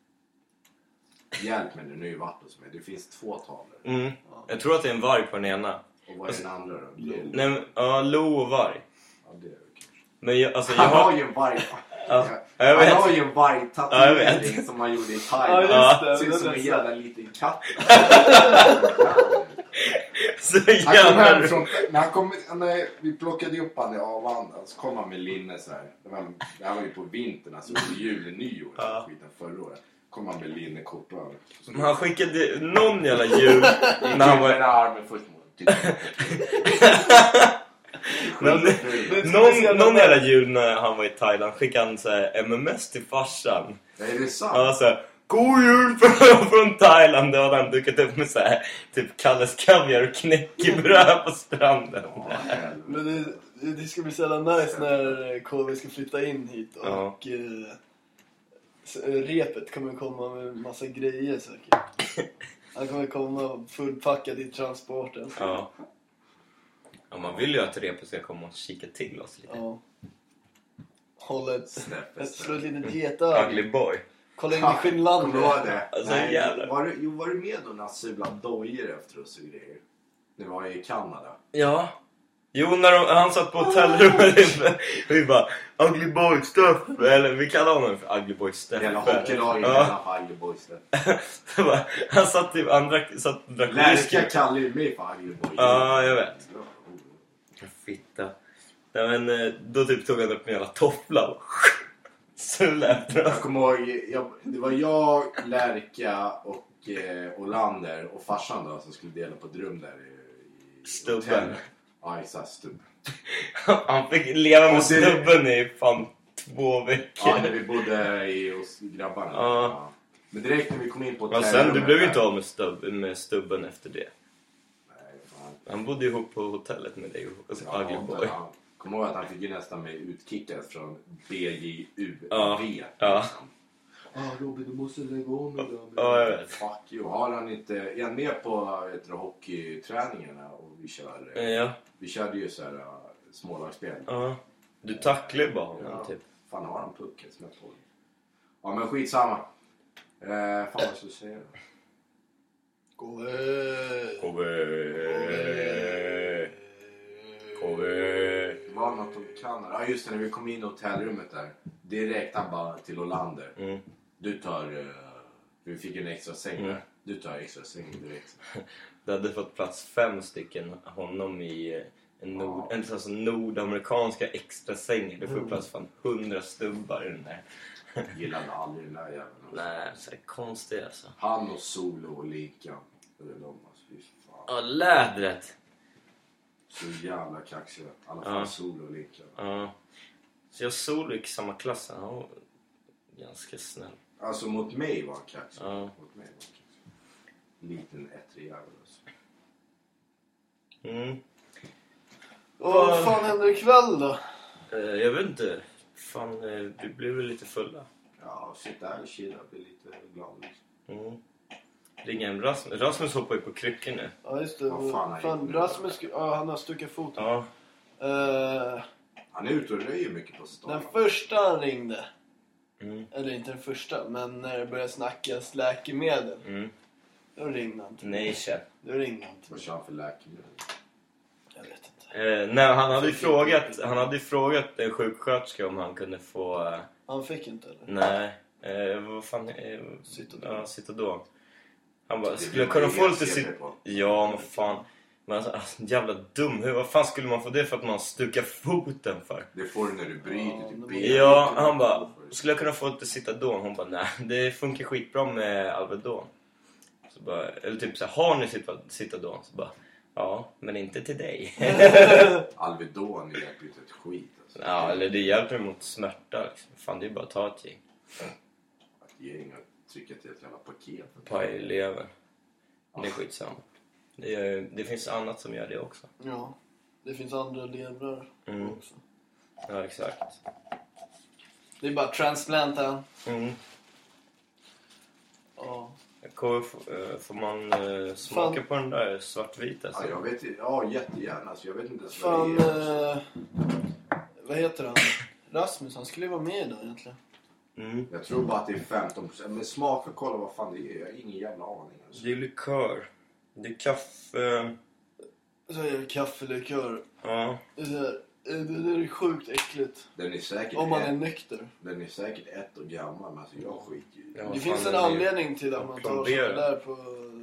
S3: Hjälp mig nu är ju vart hos mig. Det finns 2 tavlor.
S2: Mm. Jag tror att det är en varg på den ena.
S3: Och vad är den andra då?
S2: Nej, men, lo och varg.
S3: Ja, det är det kanske.
S2: Men jag
S3: Han har ju en varg.
S2: Jag vet.
S3: Han har ju en vargtatuering som han gjorde i Thailand.
S1: Ja,
S3: Ser ut som en jävla liten katt.
S2: Så
S3: Han kom
S2: jävla...
S3: hem när vi plockade upp han i Arlanda så kom han med linne så här. Det här var ju på vintern, alltså jul och nyår skiten förra året. Kom han med linne kortare.
S2: Han skickade någon jävla jul när han var...
S3: armen först mot.
S2: Någon jävla jul när han var i Thailand skickade han så här MMS till farsan.
S3: Är det sant?
S2: Ja, så här, god jul från Thailand. Då hade han dukat upp med så här, typ Kalles kaviar och knäckebröd på stranden.
S1: Men det ska bli så jävla nice när KV ska flytta in hit och repet kommer komma med massa grejer säkert. Han kommer komma fullpackad i transporten.
S2: Ja. Ja, man vill ju att repet ska komma och kika till oss lite.
S1: Ja. Hålla slå ett litet
S2: Ugly
S1: getöga.
S2: boy.
S1: Kolla in i Finland.
S3: Kommer du ihåg det?
S2: Alltså,
S3: Nej,
S2: jävlar.
S3: var du med då när Sula dojor efter oss och grejer? Det var i Kanada.
S2: Ja. Jo, när han satt på hotellrummet och vi bara Ugly boy stuff. Eller vi kallar honom för Ugly boy stuff.
S3: Hela hockeylaget
S2: Ja.
S3: Ugly boy stuff.
S2: Han satt typ satt och drack
S3: Lärka kallar ju mig för Ugly boy.
S2: Ja, jag vet. Fitta. Nej, men då typ tog han upp en jävla toffla och sula efter oss.
S3: Jag kommer ihåg, det var jag, Lärka och Olander och farsan då som skulle dela på ett rum där i
S2: Stubben.
S3: hotellet. Ja, exakt, stubben.
S2: Han fick leva med stubben i fan 2 veckor.
S3: Ja, när vi bodde hos grabbarna.
S2: Ja.
S3: Men direkt när vi kom in på
S2: Men sen, du blev ju inte av med stubben efter det.
S3: Nej, fan.
S2: Han bodde ihop på hotellet med dig och Ugly boy.
S3: Ja. Kommer ihåg att han fick ju nästan med utkickad från BJUV.
S2: Ja, ja.
S3: Robin, du måste lägga om idag.
S2: Ja, jag vet.
S3: Fuck you. Har han inte... Är han med på hockeyträningarna? Och vi kör...
S2: Ja.
S3: Vi körde ju så här smålagsspel.
S2: Ja. Du tacklar bara honom typ.
S3: Fan, har han pucken som jag tål. Ja, men skitsamma. Fan, vad ska du säga då?
S2: KV.
S3: Det var något om Kanada. Ja, just det, när vi kom in i hotellrummet där. Direkt han bara till Olander.
S2: Mm.
S3: Du tar... vi fick en extra säng där. Du tar extra säng direkt.
S2: Det hade fått plats 5 stycken honom i en sån nordamerikanska extra säng. Det får plats fan 100 stubbar i den där.
S3: Gillade aldrig den där jäveln.
S2: Nej, så är konstigt alltså.
S3: Han och Solo och Linkan. Det är de alltså. Fy fan.
S2: Ja, lädret.
S3: Så jävla kaxiga. I alla fall Solo och Linkan.
S2: Ja. Så jag Solo gick i samma klass. Han var ganska snäll.
S3: Alltså mot mig var han kaxig.
S2: Ja.
S3: Mot mig var han kaxig. Liten ettrig jävel alltså.
S2: Mm.
S1: Och vad fan händer ikväll då?
S2: Jag vet inte. Fan, vi blev väl lite fulla.
S3: Ja, sitta här och chilla och bli lite glad liksom.
S2: Mm. Ringa hem Rasmus. Rasmus hoppar ju på kryckor nu.
S1: Ja, just det.
S3: Vad fan har han gjort nu?
S1: Rasmus, han har stuckit foten.
S2: Ja.
S3: Han är ute och röjer mycket på stan.
S1: Den första han ringde.
S2: Mm.
S1: Eller inte den första, men när det började snackas läkemedel.
S2: Mm.
S1: Då ringde han till
S2: Nej,
S1: mig.
S2: kär.
S1: Då ringde han till
S3: Vad
S1: mig.
S3: kör han för läkemedel?
S1: Jag vet inte.
S2: Nej, han hade frågat en sjuksköterska om han kunde få...
S1: Han fick inte eller?
S2: Nej, vad fan...
S1: Citodon.
S2: Ja, Citodon. Han bara,
S3: Det
S2: skulle
S3: blir
S2: jag
S3: man
S2: kunna
S3: ju
S2: få
S3: helt
S2: lite...
S3: säker på.
S2: Ja, men fan. Men alltså, jävla dum. Vad fan skulle man få det för att man stukar foten för?
S3: Det får du när du bryter typ benet.
S2: Ja, han bara, skulle jag kunna få lite Citadon? Hon bara, nej, det funkar skitbra med Alvedon. Så bara, eller typ så här, har ni Citadon? Så bara, ja, men inte till dig.
S3: Alvedon hjälper ju inte ett skit alltså.
S2: Ja, eller det hjälper mot smärta liksom. Fan, det är bara att ta ett gäng.
S3: Att ge inga trycka till ett jävla paket.
S2: På eleven. Det är skitsamma. Det finns annat som gör det också.
S1: Ja, det finns andra levrar också.
S2: Ja, exakt.
S1: Det är bara transplanta.
S2: Mm.
S1: Ja.
S2: Får man smaka på den där svartvita?
S3: Ja, jag vet inte. Ja, jättegärna. Alltså, jag vet inte ens
S1: Fan,
S3: vad det är.
S1: vad heter han? Rasmus, han skulle ju vara med idag egentligen.
S3: Jag tror bara att det är 15%. Men smaka, kolla vad fan det är. Jag har ingen jävla aning. Alltså.
S2: Det är likör. Det är kaffe.
S1: Så är det kaffelikör.
S2: Ja.
S1: Det är sjukt äckligt.
S3: Den är säkert
S1: Om man är nykter.
S3: Den är säkert 1 år gammal, men alltså jag skiter ju.
S2: Ja,
S1: Det
S2: fan,
S1: finns en
S2: den är
S1: anledning till att man tar sådana
S2: plomberad.
S1: där på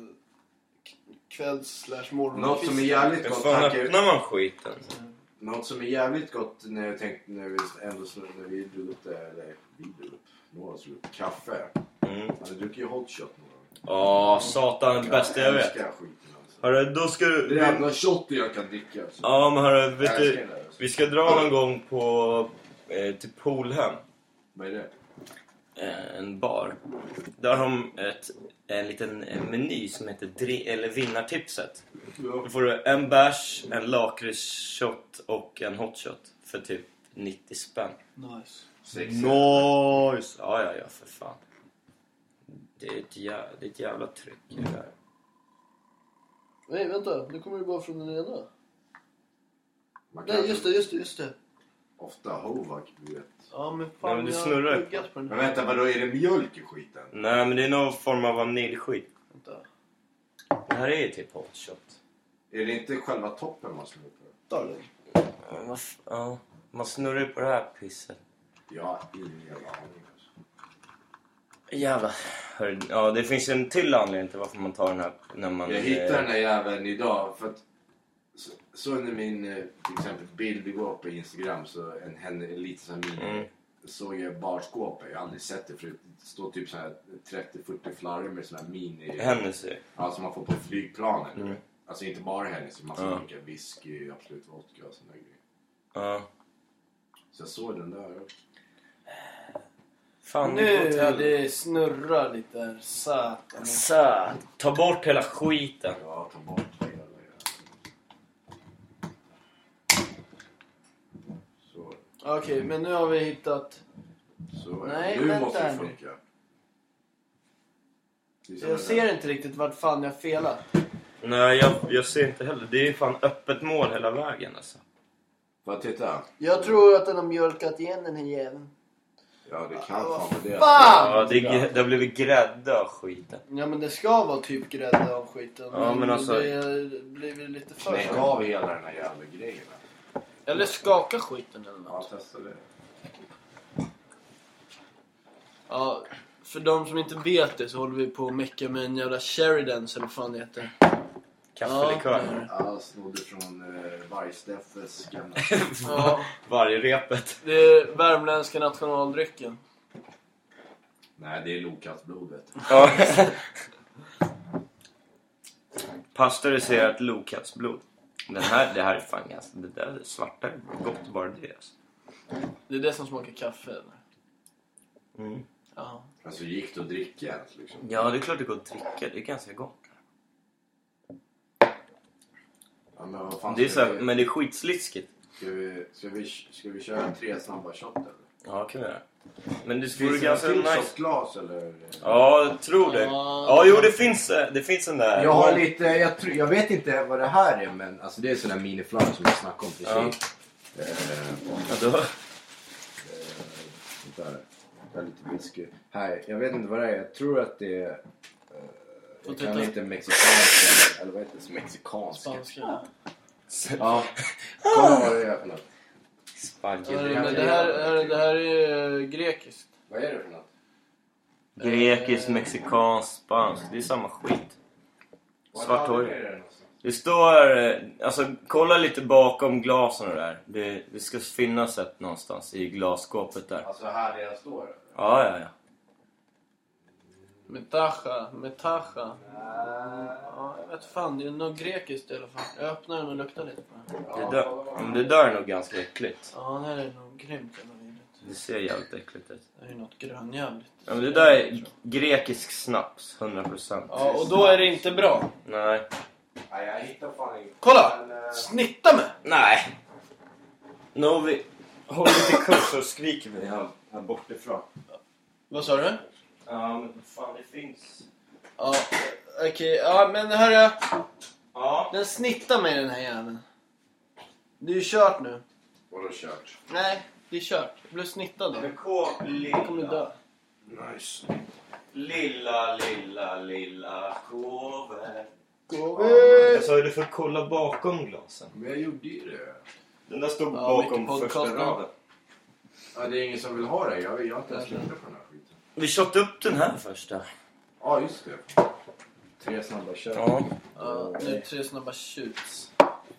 S1: kvälls/morgon.
S3: Något som är jävligt
S2: Hur
S3: gott.
S2: fan öppnar man skiten?
S3: Något som är jävligt gott när jag tänkte när vi drog upp det, eller vi drog upp, några drog upp kaffe. Man dricker ju hot shot några.
S2: Ja, satan, det bästa jag vet.
S3: älskar skiten alltså.
S2: Hörru, då ska
S3: Det
S2: du...
S3: är enda shoten jag kan dricka alltså.
S2: Ja, men hörru, vet
S3: Jag
S2: du...
S3: älskar det, alltså.
S2: Vi ska dra någon gång på... till Polhem.
S3: Vad är det?
S2: En bar. Där har de en liten meny som heter vinnartipset. Då får du en bärs, en lakritsshot och en hotshot för typ 90 spänn.
S1: Nice.
S2: Nice! Ja, för fan. Det är ett jävla tryck i det där.
S1: Nej, vänta. Nu kommer det bara från den ena.
S3: Man
S1: Nej, just det.
S3: Ofta hovak, du vet.
S1: Ja, men
S2: Nej,
S1: fan,
S2: men det
S1: jag
S2: snurrar.
S1: har pluggat på den.
S3: Men vänta, vadå, är det mjölk i skiten?
S2: Nej, men det är någon form av vaniljskit.
S1: Vänta.
S2: Det här är typ hotshot.
S3: Är det inte själva toppen man slår på?
S1: Ta den.
S2: Ja, man snurrar ju på det här pisset.
S3: Jag har ingen jävla aning alltså.
S2: Jävlar. Hörru, ja, det finns en till anledning till varför man tar den här när man...
S3: Jag hittade den här jäveln idag för att så under min till exempel bild igår på Instagram så en liten sån här mini såg jag barskåpet. Jag har aldrig sett det förut. Det står typ så här 30-40 flarror med sån här mini...
S2: Hennessy.
S3: Ja, som man får på flygplanen. Alltså inte bara Hennessy, massa olika whisky, absolut vodka och såna grejer.
S2: Ja.
S3: Så jag såg den där.
S2: Fan,
S1: Nu, det snurrar lite där. Satan.
S2: Så, ta bort hela skiten.
S3: Ja, ta bort det hela. Så.
S1: Okej, men nu har vi hittat...
S3: Så
S1: Nej,
S3: nu
S1: vänta
S3: måste det
S1: nu.
S3: funka.
S1: Jag ser inte riktigt vart fan jag felar.
S2: Nej, jag ser inte heller. Det är fan öppet mål hela vägen alltså.
S3: Får jag titta?
S1: Jag tror att den har mjölkat igen den här jäveln.
S3: Ja, det kan fan vara det.
S1: Fan!
S2: Ja, det har blivit grädde av skiten.
S1: Ja, men det ska vara typ grädde av skiten.
S2: Ja, men alltså-
S1: Det blir väl lite för...
S3: Lägg av hela den här jävla grejen.
S1: Eller skaka skiten eller
S3: Ja,
S1: något.
S3: testa det.
S1: Ja, för de som inte vet det så håller vi på att mecka med en jävla Sheridans eller vad fan det heter.
S2: Kaffelikör.
S3: Ja, snodde från Vargsteffes gamla...
S1: Ja,
S2: Vargrepet.
S1: det är värmländska nationaldrycken.
S3: Nej, det är lokattsblodet.
S2: Ja. Pasteuriserat lokattsblod. Det här är fan ganska... Det där är svarta är gott bara det alltså.
S1: Det är det som smakar kaffe eller?
S2: Mm.
S1: Ja.
S3: Alltså gick det att dricka ens liksom?
S2: Ja, det är klart det går att dricka. Det är ganska gott.
S3: Ja, men vad fan
S2: Det är
S3: ska
S2: så, men det är skitsliskigt.
S3: Ska vi köra 3 snabba shot eller?
S2: Ja, kan vi göra. Men det vore
S3: Finns det
S2: ganska
S3: till
S2: nice.
S3: shotglas eller?
S2: Ja, jag tror det. Ja, jo, det finns en där.
S3: Jag har lite, jag vet inte vad det här är, men alltså det är sån här miniflagg som jag snackade om precis.
S2: Ja, då.
S3: Där. Det är lite whisky. Här, jag vet inte vad det är. Jag tror att det är... jag kan
S1: titta.
S3: inte mexikanska, eller vad heter det? Mexikanska.
S1: Spanska.
S3: Ja, kolla vad det är för något.
S2: Spaghetti.
S1: Ja, men det här är grekiskt.
S3: Vad är det för något?
S2: Grekisk, mexikansk, spansk. Det är samma skit. Svart
S3: Vad
S2: hår.
S3: är det någonstans?
S2: Det står... Alltså, kolla lite bakom glasen och där. Det ska finnas ett någonstans i glasskåpet där.
S3: Alltså här där jag står? Eller?
S2: Ja.
S1: Metacha. Ja, jag vet fan, det är nog grekiskt i alla fall. Jag öppnar den och luktar lite på den.
S2: Det där är nog ganska äckligt.
S1: Ja, det här är nog grymt jävla vidrigt.
S2: Det ser jävligt äckligt ut.
S1: Det är något grönjävligt.
S2: Ja, men det där är grekisk snaps, 100%.
S1: Ja, och då är det inte bra.
S2: Nej.
S3: Nej, jag hittar fan inget.
S1: Kolla!
S3: Men,
S1: Snitta mig!
S2: Nej. Nu vi håller lite kurs och skriker vi här bortifrån.
S1: Vad sa du?
S2: Ja, men fan det finns.
S1: Ja, okej. Ja, men hörru.
S2: Ja.
S1: Den snittar mig den här jäveln. Det är ju kört nu.
S3: Vadå kört?
S1: Nej, det är kört. Jag blev snittad då.
S2: Men
S1: Jag kommer dö.
S3: Nice.
S2: Lilla kåve.
S1: Gå
S2: Alltså, du får kolla bakom glasen.
S3: Men jag gjorde ju det.
S2: Den där stod
S1: Ja,
S2: bakom
S1: mycket
S2: första
S1: podcast.
S2: raden.
S3: Ja, det är ingen som vill ha det. Jag har inte ens lyssnat på den här skiten.
S2: Vi shotade upp den här första.
S3: Ja, just det. 3 snabba kör.
S2: Ja.
S1: Ja, nu 3 snabba shoots.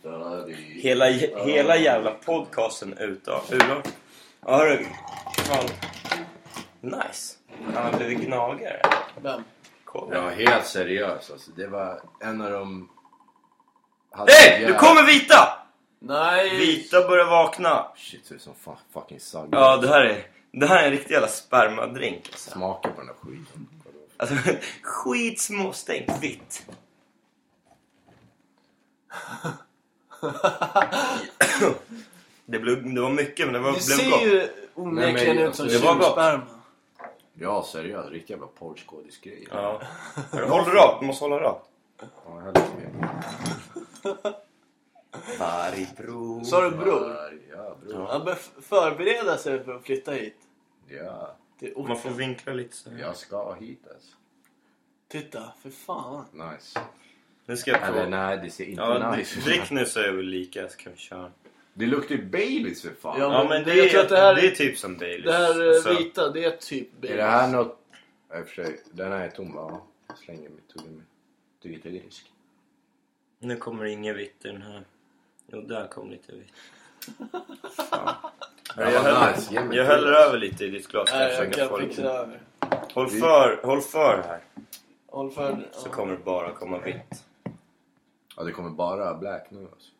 S2: Hela jävla podcasten utav urlag. Ja, hörru. Fan. Nice. Han har blivit gnagare.
S1: Vem?
S2: Kolla.
S3: Ja, helt seriös. Alltså, det var en av de...
S2: Hej! Nu kommer vita!
S1: Nej!
S2: Vita börjar vakna.
S3: Shit, det är som fucking sagg.
S2: Ja, det här är en riktig jävla spermadrink. Alltså.
S3: Smakar på den där skiten.
S2: Alltså, skitsmå stängt vitt. Det var mycket, men det
S1: Det
S2: blev
S1: ser
S2: gott.
S1: ju onekligen
S3: Nej, men
S1: ut som
S3: det var gott.
S1: tjursperma.
S3: Ja, seriöst. Riktigt jävla porrskådisgrej.
S2: Ja. Håll rakt, du måste hålla rakt.
S3: Ja, jag hade lite mer.
S2: Vargbro.
S1: Sa du bror?
S3: Ja, bror.
S1: Han bör förbereda sig för att flytta hit.
S3: Ja,
S1: Till
S2: Man får vinkla lite så.
S3: jag ska hit alltså.
S1: Titta, för fan.
S3: Nice.
S2: Nu ska jag
S3: Eller
S2: prova.
S3: nej, det ser inte
S2: Ja,
S3: nice ut.
S2: drick nu så är vi lika, så kan vi köra.
S3: Det luktar ju Baileys för fan.
S1: Ja,
S2: Ja, men
S1: jag tror att det här-
S2: det är typ som Baileys.
S1: Det här
S2: Så-
S1: vita, det är typ
S3: Är det här något... Ja, i och för sig, den här är tom, va? Jag slänger mitt tuggummi. Du är italiensk.
S2: Nu kommer det inget vitt i den här. Jo, där kom lite vitt. Fan.
S3: Ja,
S2: Jag häller,
S3: nice. Ge mig
S2: jag
S3: till.
S2: häller över lite i ditt glas.
S1: Nej, jag
S2: försöker få
S1: kan
S2: lite-
S1: fixa över.
S2: Håll för här.
S1: Håll för...
S2: Så kommer det bara komma vitt.
S3: Ja, det kommer bara black nu alltså.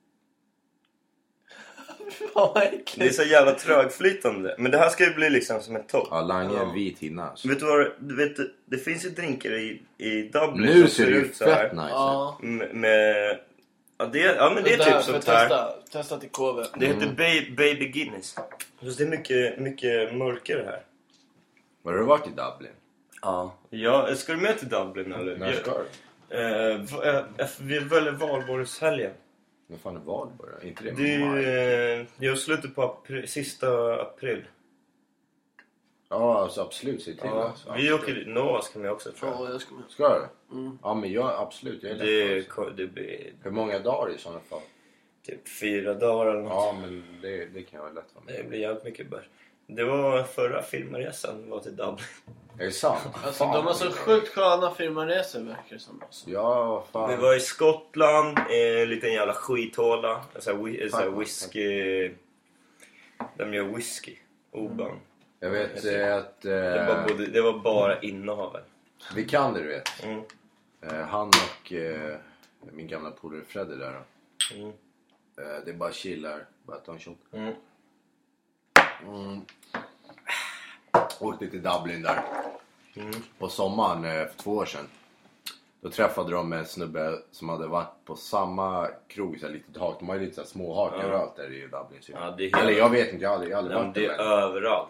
S1: Fan vad
S2: Det är
S1: äckligt.
S2: så jävla trögflytande. Men det här ska ju bli liksom som ett topp.
S3: Ja, Lange är en vit hinna alltså.
S2: Vet du vad, det finns ju drinkar i Dublin
S3: Nu
S2: som
S3: ser det ju
S2: ut så här.
S3: fett nice ut.
S1: Ja.
S2: Med... Ja, men det är
S1: Det här,
S2: typ
S1: för
S2: sånt
S1: att
S2: här.
S1: Testa till KV.
S2: Det heter Baby Guinness. Så det är mycket mörkare här.
S3: Har du varit i Dublin?
S2: Ja, ska du med till Dublin eller?
S3: När ska du?
S2: Vi väljer valborgshelgen.
S3: När fan är Valborg då? Inte det
S2: Det är
S3: maj?
S2: jag slutar på sista april.
S3: Ja, alltså absolut. Se till alltså.
S2: Vi åker dit. Noah ska med också, tror jag.
S1: Ja, jag ska med.
S3: Ska du? Ja, men jag absolut. Jag är lätt alltså.
S2: Det blir
S3: Hur många dagar i sådana fall?
S2: typ 4 dagar eller något.
S3: Ja, men det kan jag väl lätt vara med.
S2: Det blir jävligt mycket bärs. Det var förra filmresan var till Dublin.
S3: Är det sant?
S1: Alltså
S3: Fan,
S1: de har så
S3: vad
S1: sjukt sköna firmaresor verkar det som. Alltså.
S3: Ja, fan.
S2: Vi var i Skottland, en liten jävla skithåla. Så här whisky... De gör whisky. Oban.
S3: Jag vet att
S2: Det var bara innehaven.
S3: vi kan det, du vet.
S2: Mm.
S3: Han och min gamla polare Freddy där då.
S2: Mm.
S3: Det är bara chillar, bara ta en shot.
S2: Mm.
S3: Åkte till Dublin där.
S2: Mm.
S3: På sommaren för 2 år sedan. Då träffade de en snubbe som hade varit på samma krog, så här, lite hak. De har ju lite så här små hakar överallt där i Dublin. Så.
S2: Ja, det är
S3: Eller jag vet inte, jag har aldrig
S2: Nej,
S3: varit
S2: det
S3: där.
S2: är överallt.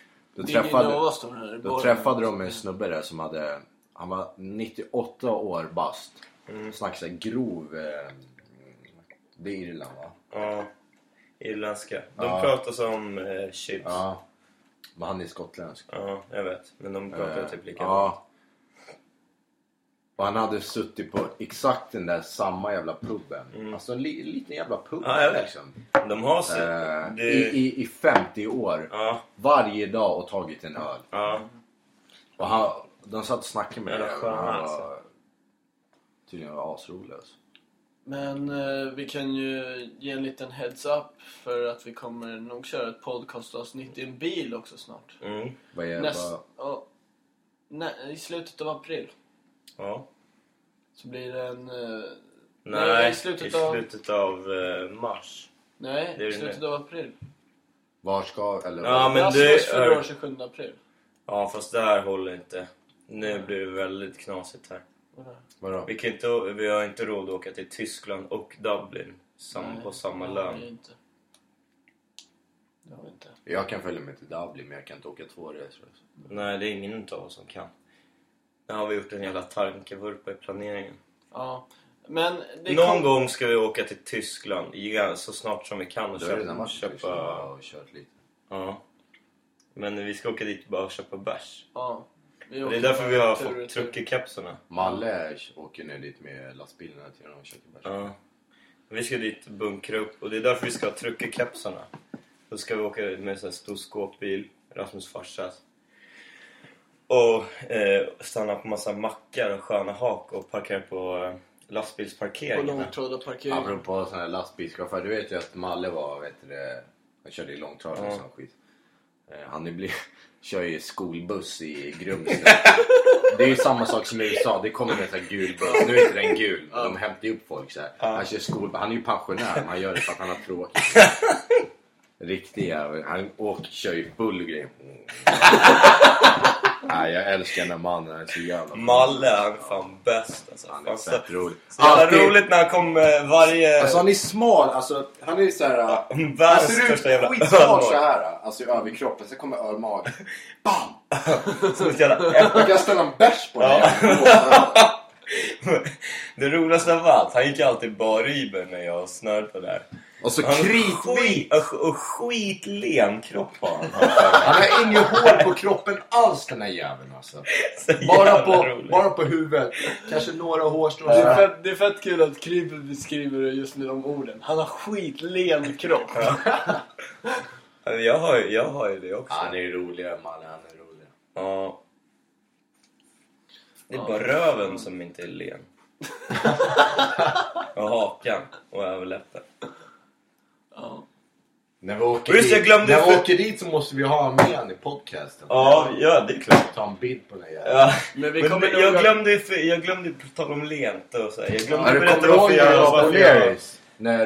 S3: Då träffade de en snubbe där som hade... Han var 98 år bast. Snackade så här grov... det är Irland, va?
S2: Ja, irländska. De
S3: Ja.
S2: pratar som chips.
S3: Ja. Men han är skotländsk.
S2: Ja, jag vet. Men de pratar typ lika bra.
S3: Ja. Och han hade suttit på exakt den där samma jävla puben. Alltså en liten jävla pub.
S2: Ja, jag vet.
S3: Liksom.
S2: De har sig.
S3: I 50 år.
S2: Ja,
S3: Varje dag och tagit en öl.
S2: ja.
S3: Och de satt och snackade med
S2: Jävla
S3: det.
S2: skön,
S3: Han
S2: alltså.
S3: var tydligen asrolig alltså.
S1: Men vi kan ju ge en liten heads up för att vi kommer nog köra ett podcastavsnitt i en bil också snart.
S2: Mm.
S3: Vad är
S1: I slutet av april
S2: Ja.
S1: så blir det en...
S2: Nej,
S1: i slutet av...
S2: mars.
S1: Nej,
S2: det är
S1: i
S2: det
S1: slutet
S2: nu.
S1: av april.
S3: Var ska... Eller
S2: Ja, men
S1: Rasmus
S2: det
S1: fyller år
S2: är...
S1: 27 april.
S2: Ja, fast där håller inte. Nu blir det väldigt knasigt här.
S3: Vadå?
S2: Vi har inte råd att åka till Tyskland och Dublin på samma
S1: det
S2: lön.
S1: har vi inte. Det har vi inte.
S3: Jag kan följa med till Dublin, men jag kan inte åka 2 resor.
S2: Nej, det är ingen av oss som kan. Nu har vi gjort en jävla tankevurpa i planeringen.
S1: Ja. Men
S2: någon gång ska vi åka till Tyskland så snart som vi kan och
S3: köpa och kört lite.
S2: Ja. Men vi ska åka dit bara och köpa bärs.
S1: Ja.
S2: Det är därför vi har fått truckekepsarna.
S3: Malle åker ner dit med lastbilarna till och köper bärs.
S2: Ja. Vi ska dit bunkra upp och det är därför vi ska ha truckekepsarna. Då ska vi åka med en sån här stor skåpbil, Rasmus farsas. Och stanna på massa mackar och sköna hak och parkera på lastbilsparkeringen.
S1: På långtradarparkeringen.
S3: Apropå sån här lastbilschaufför, du vet ju att Malle var, han körde i långtradare och sån skit. Han kör ju skolbuss i Grums. Det är ju samma sak som i USA, det kommer med en sån här gul buss. Nu är inte den gul, de hämtar ju upp folk så här. Han kör skolbuss, han är ju pensionär, men han gör det för att han har tråkigt. Riktiga, han kör ju full grej. Nej, jag älskar den här mannen, han är så jävla
S2: Malle, han är fan bäst alltså.
S3: Han är fett rolig.
S2: Så jävla roligt när han kom varje...
S3: Alltså han är smal, alltså han är såhär...
S2: Han ser ut
S3: skitsmal så här, alltså i överkroppen, så kommer örmagen. Bam!
S2: Som ett jävla
S3: Jag kan ställa en bärs på det.
S2: Det roligaste av allt, han gick alltid bara Uber när jag snörde på där.
S3: Och så
S2: skitlen kropp har han.
S3: Han har ingen hår på kroppen alls, den här jäveln alltså. Bara på huvudet. Kanske några hårstrån.
S1: Det är fett kul att Kribbe beskriver det just med de orden. Han har skitlen kropp.
S2: Jag har ju det också.
S3: Han är rolig, man. Han är rolig.
S2: Ja. Det är bara röven som inte är len. Och hakan och överläppen.
S1: Ja.
S3: När vi åker dit så måste vi ha med han i podcasten.
S2: Ja, det är klart.
S3: Ta en bild på den.
S2: Ja. Men jag glömde tala om lent och så. Jag glömde berätta varför jag var fleris.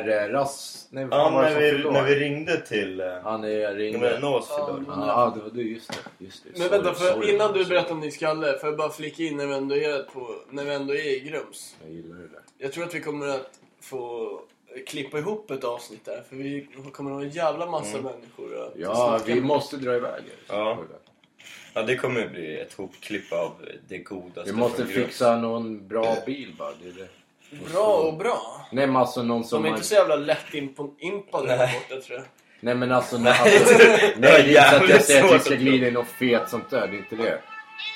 S2: När vi ringde till Nås för
S3: ja, det var du, just det.
S1: Men vänta, för innan du berättar om din skalle, får jag bara flika in när vi ändå är i Grums.
S3: Jag gillar det där.
S1: Jag tror att vi kommer att få klippa ihop ett avsnitt där, för vi kommer att ha en jävla massa människor.
S3: Ja, vi måste dra iväg.
S2: Ja, det kommer bli ett hopklipp av det godaste.
S3: Vi måste fixa någon bra bil bara, det är det.
S1: Bra.
S3: Nej, men alltså någon som...
S1: De är inte så jävla lätt impade där borta, tror jag.
S3: Nej, men alltså... nej, det är inte så att jag säger att vi ska glida in och fet sånt där, det är inte det.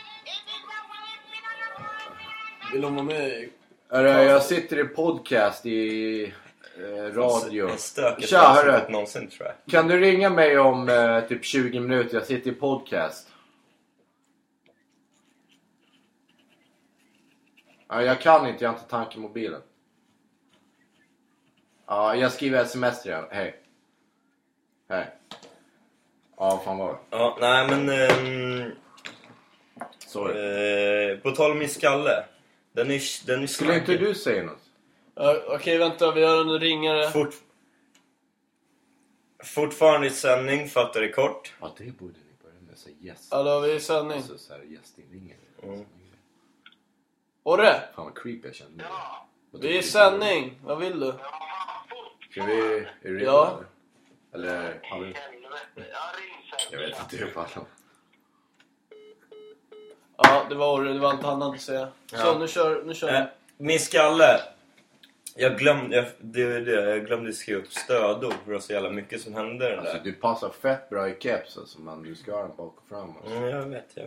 S1: Vill de vara med?
S3: Jag sitter i podcast i radio.
S2: Tja, hörru. Någonsin, tror jag.
S3: Kan du ringa mig om typ 20 minuter? Jag sitter i podcast. Ja, jag kan inte, jag har inte tankemobilen. Ja, jag skriver sms till dig. Hej. Ja, fan var det?
S2: Ja, nej men...
S3: sorry.
S2: På tal om min skalle. Den är
S3: skulle inte du säga något?
S1: Okej, vänta, vi har en ringare. Fortfarande i sändning, fattar det kort.
S3: Ja, det borde ni börja med. Så yes.
S1: Hallå, vi är i sändning.
S3: Så här, gästinringer.
S1: Orre!
S3: Fan vad creepy jag kände.
S5: Ja.
S1: Vi är i sändning, vad vill du?
S3: Ska vi...
S1: Ja.
S3: Eller har vi...
S5: Helvete. Jag ring sen.
S3: Jag vet inte hur fan.
S1: Ja, det var Orre, det var inte annat att säga. Så,
S2: Ja.
S1: nu kör vi.
S2: Min skalle. Jag glömde skriva upp stödord för det var så jävla mycket som hände där.
S3: Alltså du passar fett bra i keps alltså, men du ska ha den bak och fram alltså.
S2: Jag vet.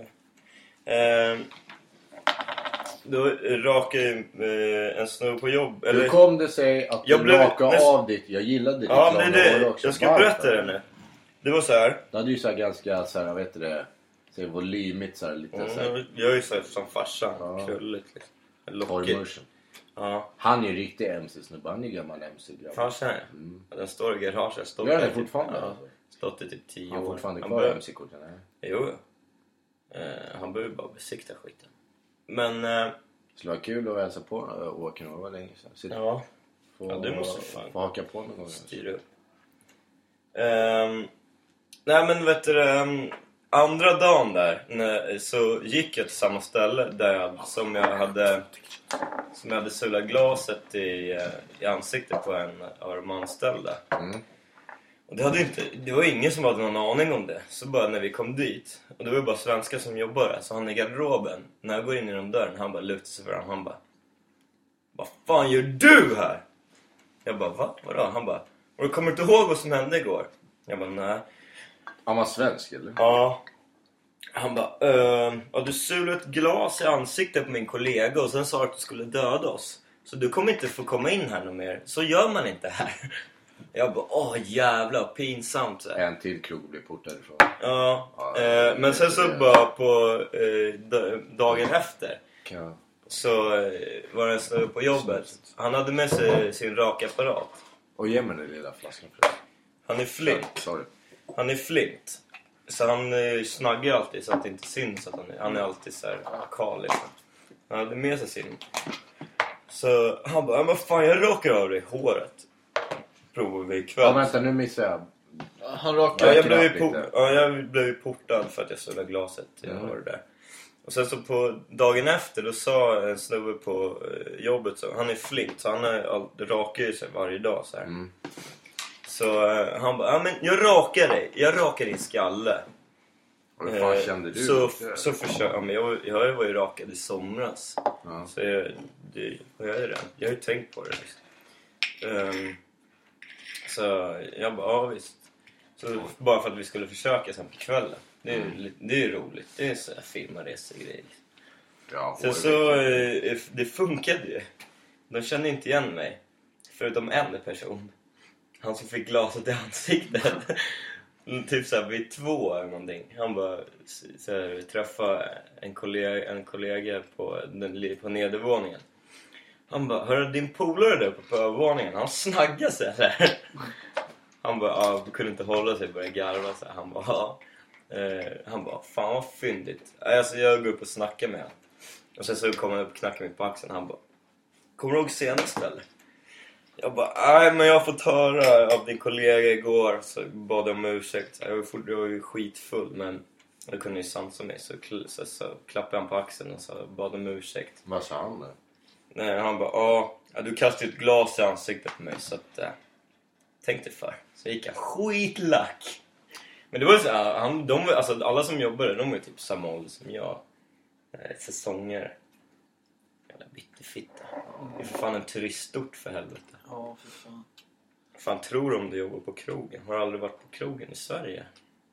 S2: Då rakade en snurr på jobb.
S3: Hur kom det sig att du rakade av ditt... Jag gillade ditt
S2: men
S3: också.
S2: jag ska berätta det nu. Det var så här.
S3: Det hade ju så här ganska så här, jag vet det, så volymigt så här lite så här.
S2: Jag är ju så här som farsan, krulligt liksom. Lockigt. Ja.
S3: Han är ju riktig MC-snubbe, han är gammal MC-grabb.
S2: Farsan är. Den står i garaget.
S3: Gör den fortfarande?
S2: Ja, stått i typ 10 år.
S3: Han har fortfarande kvar MC-korten?
S2: Jo. Han behöver bara besikta skiten. Men...
S3: Det skulle vara kul att hälsa på Åker några var länge sedan.
S2: Ja. Du måste fan
S3: få haka på någon gång.
S2: Styra upp. Nej men vet du, andra dagen där så gick jag till samma ställe där som jag hade sulat glaset i ansiktet på en av de anställda. Och det var ingen som hade någon aning om det. Så bara när vi kom dit, och det var bara svenskar som jobbade, så han i garderoben, när jag går in genom dörren, han bara lutar sig fram. Han bara, vad fan gör du här? Jag bara, va? Vadå? Han bara, och du kommer inte ihåg vad som hände igår? Jag bara, nej.
S3: Han var svensk eller?
S2: Ja. Han bara, du sulade ett glas i ansiktet på min kollega och sen sa att du skulle döda oss. Så du kommer inte få komma in här någon mer. Så gör man inte här. Jag bara, jävla pinsamt. Så här.
S3: En till krog blev portad ifrån.
S2: Ja, men sen så bara på dagen efter så var det en snubbe på jobbet. Han hade med sig sin rakapparat.
S3: Och ge mig den lilla flaskan för det.
S2: Han är flint.
S3: Sorry.
S2: Han är flint. Så han snaggar alltid så att det inte syns att han är alltid så här kal liksom. Han hade med sig sin. Så han bara, men fan jag rakar av dig håret. Provar vi ikväll.
S3: Ja vänta, nu missar jag.
S1: Han rakar.
S2: Ja, jag blev ju portad för att jag såg glaset. Jag var där. Och sen så på dagen efter då sa en snubbe på jobbet så, han är flint så han rakar ju sig varje dag så här. Så han bara, ja men jag rakar din skalle.
S3: Och hur fan kände du?
S2: Så försökte jag, men jag var ju rakad i somras.
S3: Ja.
S2: Så jag är det. Jag har ju tänkt på det liksom. Så jag bara, ja visst. Så bara för att vi skulle försöka sen på kvällen. Det är ju roligt. Det är så här filmaresegrejer.
S3: Ja,
S2: så det funkade ju. De kände inte igen mig. Förutom en person. Han som fick glaset i ansiktet. Typ såhär vid 2 eller någonting. Han bara såhär, träffade en kollega på nedervåningen. Han bara, hörde din polare där på övervåningen? Han snaggade sig där. Han bara, kunde inte hålla sig, började garva så här. Han bara, han bara, fan vad fyndigt. Alltså jag går upp och snackar med honom. Och sen så kommer han upp och knackar mig på axeln. Han bara, kommer du ihåg senast eller? Jag bara, nej men jag har fått höra av din kollega igår. Så bad jag om ursäkt. Jag var ju skitfull men jag kunde ju sansa mig. Så klappade han på axeln och så bad om ursäkt.
S3: Vad sa han då? Nej,
S2: han bara, du kastade ett glas i ansiktet på mig så att tänkte för. Så gick han skitlack. Men det var så här, alltså, alla som jobbade, de var ju typ samma ålder som jag. Säsonger. Jävla bitterfitta. Det är för fan en turistort för helvete.
S1: Ja, för fan.
S2: Fan tror du om du jobbar på krogen? Har du aldrig varit på krogen i Sverige?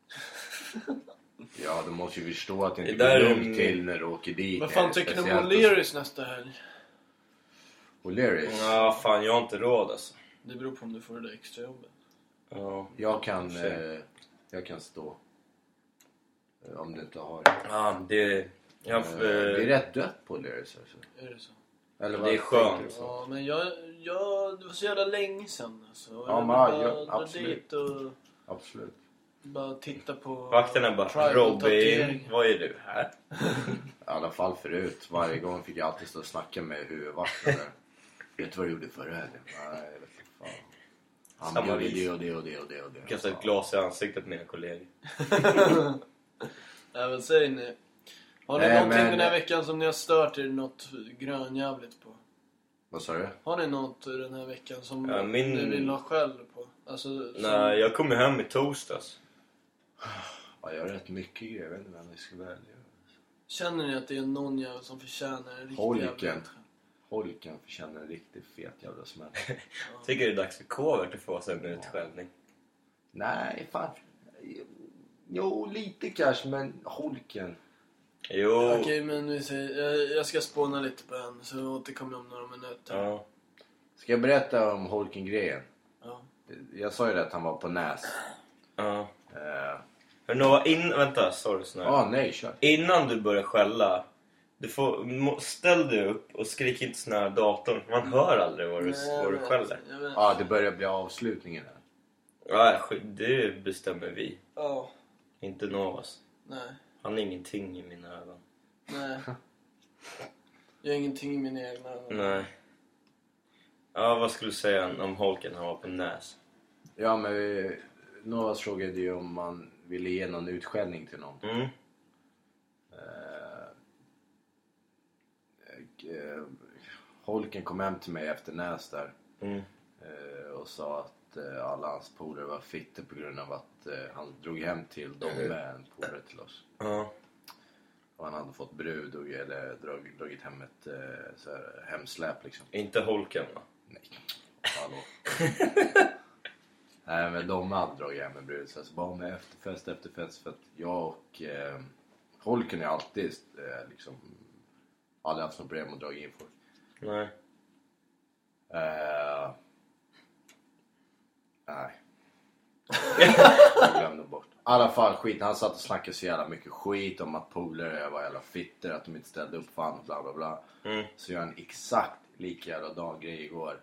S3: Ja, du måste ju förstå att det inte går lugnt till när du åker dit.
S1: Vad fan tycker du om O'Learys nästa helg?
S3: O'Learys?
S2: Ja, fan jag har inte råd alltså.
S1: Det beror på om du får det där extra jobbet.
S2: Ja,
S3: jag kan stå. Om du inte har.
S2: Ja, det
S3: är rätt dött på O'Learys alltså.
S1: Är det så?
S3: Eller
S2: det är skönt.
S1: Ja, men jag det var så jävla länge sedan alltså.
S3: Ja, men absolut.
S1: Dit och
S3: absolut.
S1: bara titta på
S2: vakterna bara, Robin, vad är du här?
S3: I alla fall förut. Varje gång fick jag alltid stå och snacka med huvudvakten där. Vet du vad du gjorde förra helgen? Nej, jag vet inte fan. Han gjorde det och det.
S2: Kastade ett glas i ansiktet på mina kollegor.
S1: Nej, men säg ni. Har ni någonting den här veckan som ni har stört er något grönjävligt på?
S3: Vad sa du?
S1: Har ni något den här veckan som
S2: ni
S1: vill ha skäll på? Alltså,
S2: nej, jag kom hem i torsdags.
S3: Ja, jag har rätt mycket grejer. Jag vet inte vem vi ska välja.
S1: Känner ni att det är någon jävel som förtjänar en riktig
S3: Holken förtjänar en riktigt fet jävla smäll.
S2: Tycker det är dags för Kovert att få sig en utskällning.
S3: Nej, fan. Jo, lite kanske, men Holken.
S2: Jo.
S1: Okej, men vi säger, jag ska spåna lite på en så återkommer jag om några minuter.
S2: Ja.
S3: Ska jag berätta om Holken-grejen?
S1: Ja.
S3: Jag sa ju det att han var på Näs.
S2: Ja. Vänta, sorry snart.
S3: Nej, kör.
S2: Innan du börjar skälla, ställ dig upp och skrik inte så nära datorn. Man hör aldrig vad du skäller.
S3: Ja, det börjar bli avslutningen här.
S2: Ja, det bestämmer vi.
S1: Ja.
S2: Inte Novas.
S1: Nej.
S2: Han är ingenting i mina ögon.
S1: Nej. Jag har ingenting i mina egna ögon.
S2: Nej. Ja, vad skulle du säga om Holken? Han var på Näs.
S3: Ja, men Novas frågade ju om man ville ge någon utskällning till någon.
S2: Mm.
S3: Holken kom hem till mig efter Näs där.
S2: Mm.
S3: Och sa att att alla hans polare var fitter på grund av att han drog hem till dem med en polare till oss.
S2: Ja.
S3: Och han hade fått brud och eller dragit hem ett så här, hemsläp liksom.
S2: Inte Holken, va?
S3: Nej. Hallå. Nej, men de hade dragit hem en brud. Så bara med efterfest. För att jag och Holken är alltid liksom... Aldrig haft något problem att dra in folk.
S2: Nej.
S3: Nej. Jag glömde bort. I alla fall skit. Han satt och snackade så jävla mycket skit om att polare var jävla fitter. Att de inte ställde upp för honom. Bla bla bla. Så gör han exakt lika jävla grej igår.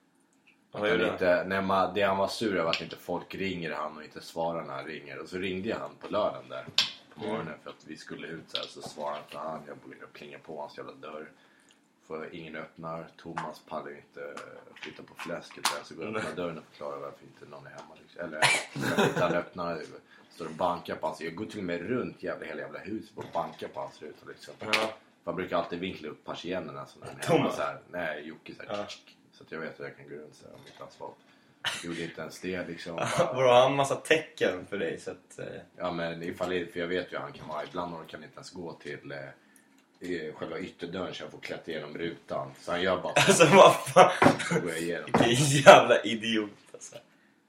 S3: Det han var sur över att inte folk ringer han och inte svarar när han ringer. Och så ringde han på lördagen där på morgonen för att vi skulle ut så svarade inte han. Jag började plinga på hans jävla dörr. För ingen öppnar. Thomas pallar inte flytta på fläsket där. Så går jag öppna dörren och förklarar varför inte någon är hemma. Liksom. Eller han öppnar, står och bankar på hans. Jag går till och med runt hela jävla huset och bankar på hans ruta liksom.
S2: Ja.
S3: Man brukar alltid vinkla upp persiennerna så när
S2: Thomas?
S3: så här, nej, Jocke så här, så att jag vet att jag kan gå runt så här om mitt asfalt. Gjorde inte ens det liksom.
S2: Vadå, han har en massa tecken för dig så att...
S3: Ja, men för jag vet ju han kan vara. Ibland kan inte ens gå till själva ytterdörren så jag får klättra igenom rutan. Så han gör bara...
S2: Alltså vad fan?
S3: Så går jag igenom.
S2: Vilken jävla idiot alltså.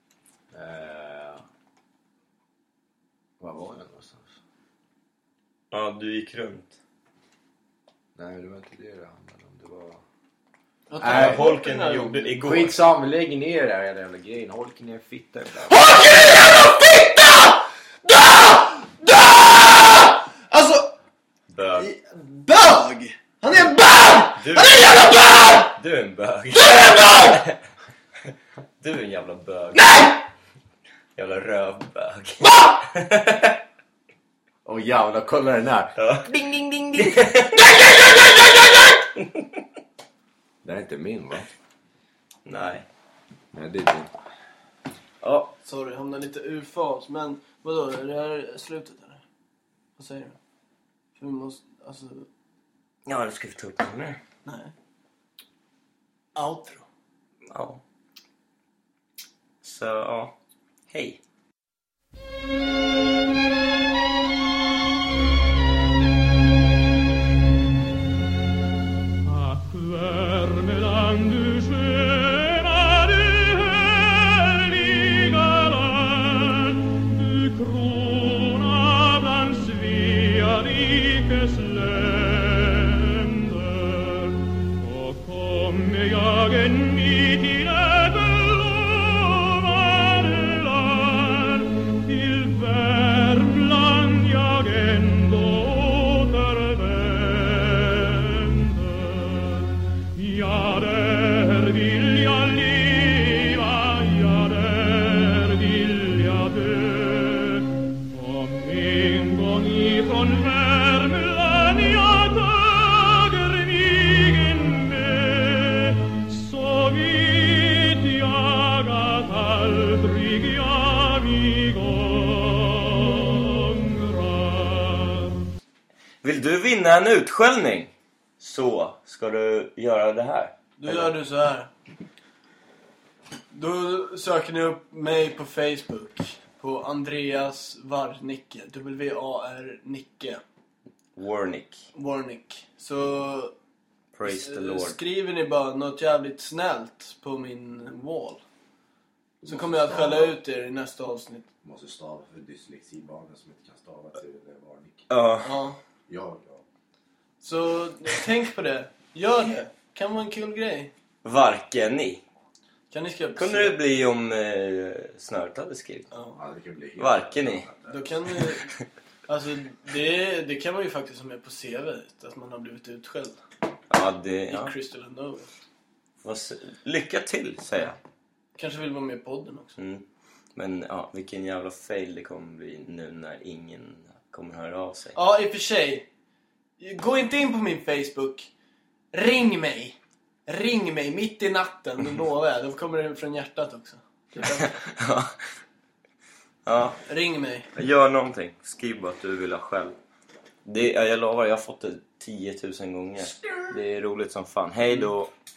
S3: Var var jag någonstans?
S2: Ja, du gick runt.
S3: Nej, det var inte det handlade om. Det var...
S2: Nej, Holken gjorde igår.
S3: Skitsam, lägg ner det här jävla grejen. Holken är en fitta.
S1: Holken är en jävla fitta! Dö! Alltså...
S2: Bög.
S1: Bög! Han är en bög! Han är en jävla bög!
S2: Du är en bög.
S1: Du är en bög!
S2: Du är en jävla bög.
S1: Nej!
S2: Jävla rövbög.
S1: Va?
S3: Åh jävlar, kolla den här.
S2: Ja.
S1: Ding, ding, ding, ding.
S3: Det är inte min, va?
S2: Nej.
S3: Nej, det är din.
S1: Ja, sorry, jag hamnade lite ur fas. Men vadå, är det här slutet eller? Vad säger du? För vi måste, alltså...
S2: Ja, det ska vi ta upp det nu.
S1: Nej. Outro.
S2: Ja. Så, ja. Hej.
S6: Värmeland, du sköna, du härliga land, du krona bland Svea rikes länder. Och kommer jag en bit i det belovade land, till Värmland jag ändå ja, där vill jag leva, ja, där vill jag dö. Om en gång ifrån Värmland jag tager vägen med, så vet jag att aldrig jag mig ångrar.
S2: Vill du vinna en utskällning? Så ska du göra det här.
S1: Då gör du så här. Då söker ni upp mig på Facebook. På Andreas Warnicke. W-A-R Nicke. Warnick. Så
S2: Praise the Lord.
S1: skriver ni bara något jävligt snällt på min wall. Så kommer jag att skälla ut er i nästa avsnitt.
S3: Måste stava för dyslexibarnen som inte kan stava till det var Nick.
S2: Ja.
S1: Ja.
S3: Ja.
S1: Så tänk på det. Gör det. Kan vara en kul grej.
S2: Varken ni.
S1: Kan ni skriva på
S2: Kunde det bli om Snört hade skrivit?
S3: Ja, det kan bli helt...
S2: Varken ni.
S1: Då kan ni... Alltså det kan man ju faktiskt ha med på CV. Att man har blivit utskälld.
S2: Ja, det...
S1: I
S2: Ja.
S1: Crystal and Nova.
S2: Lycka till, säger jag.
S1: Kanske vill vara med i podden också.
S2: Men ja, vilken jävla fail det kommer bli nu när ingen kommer höra av sig.
S1: Ja, i och för sig. Gå inte in på min Facebook. Ring mig mitt i natten. Då lovar jag. Då kommer det från hjärtat också.
S2: Ja.
S1: Ring mig.
S2: Gör någonting. Skriv bara att du vill ha själv. Jag lovar, jag har fått det 10 000 gånger. Det är roligt som fan. Hej då.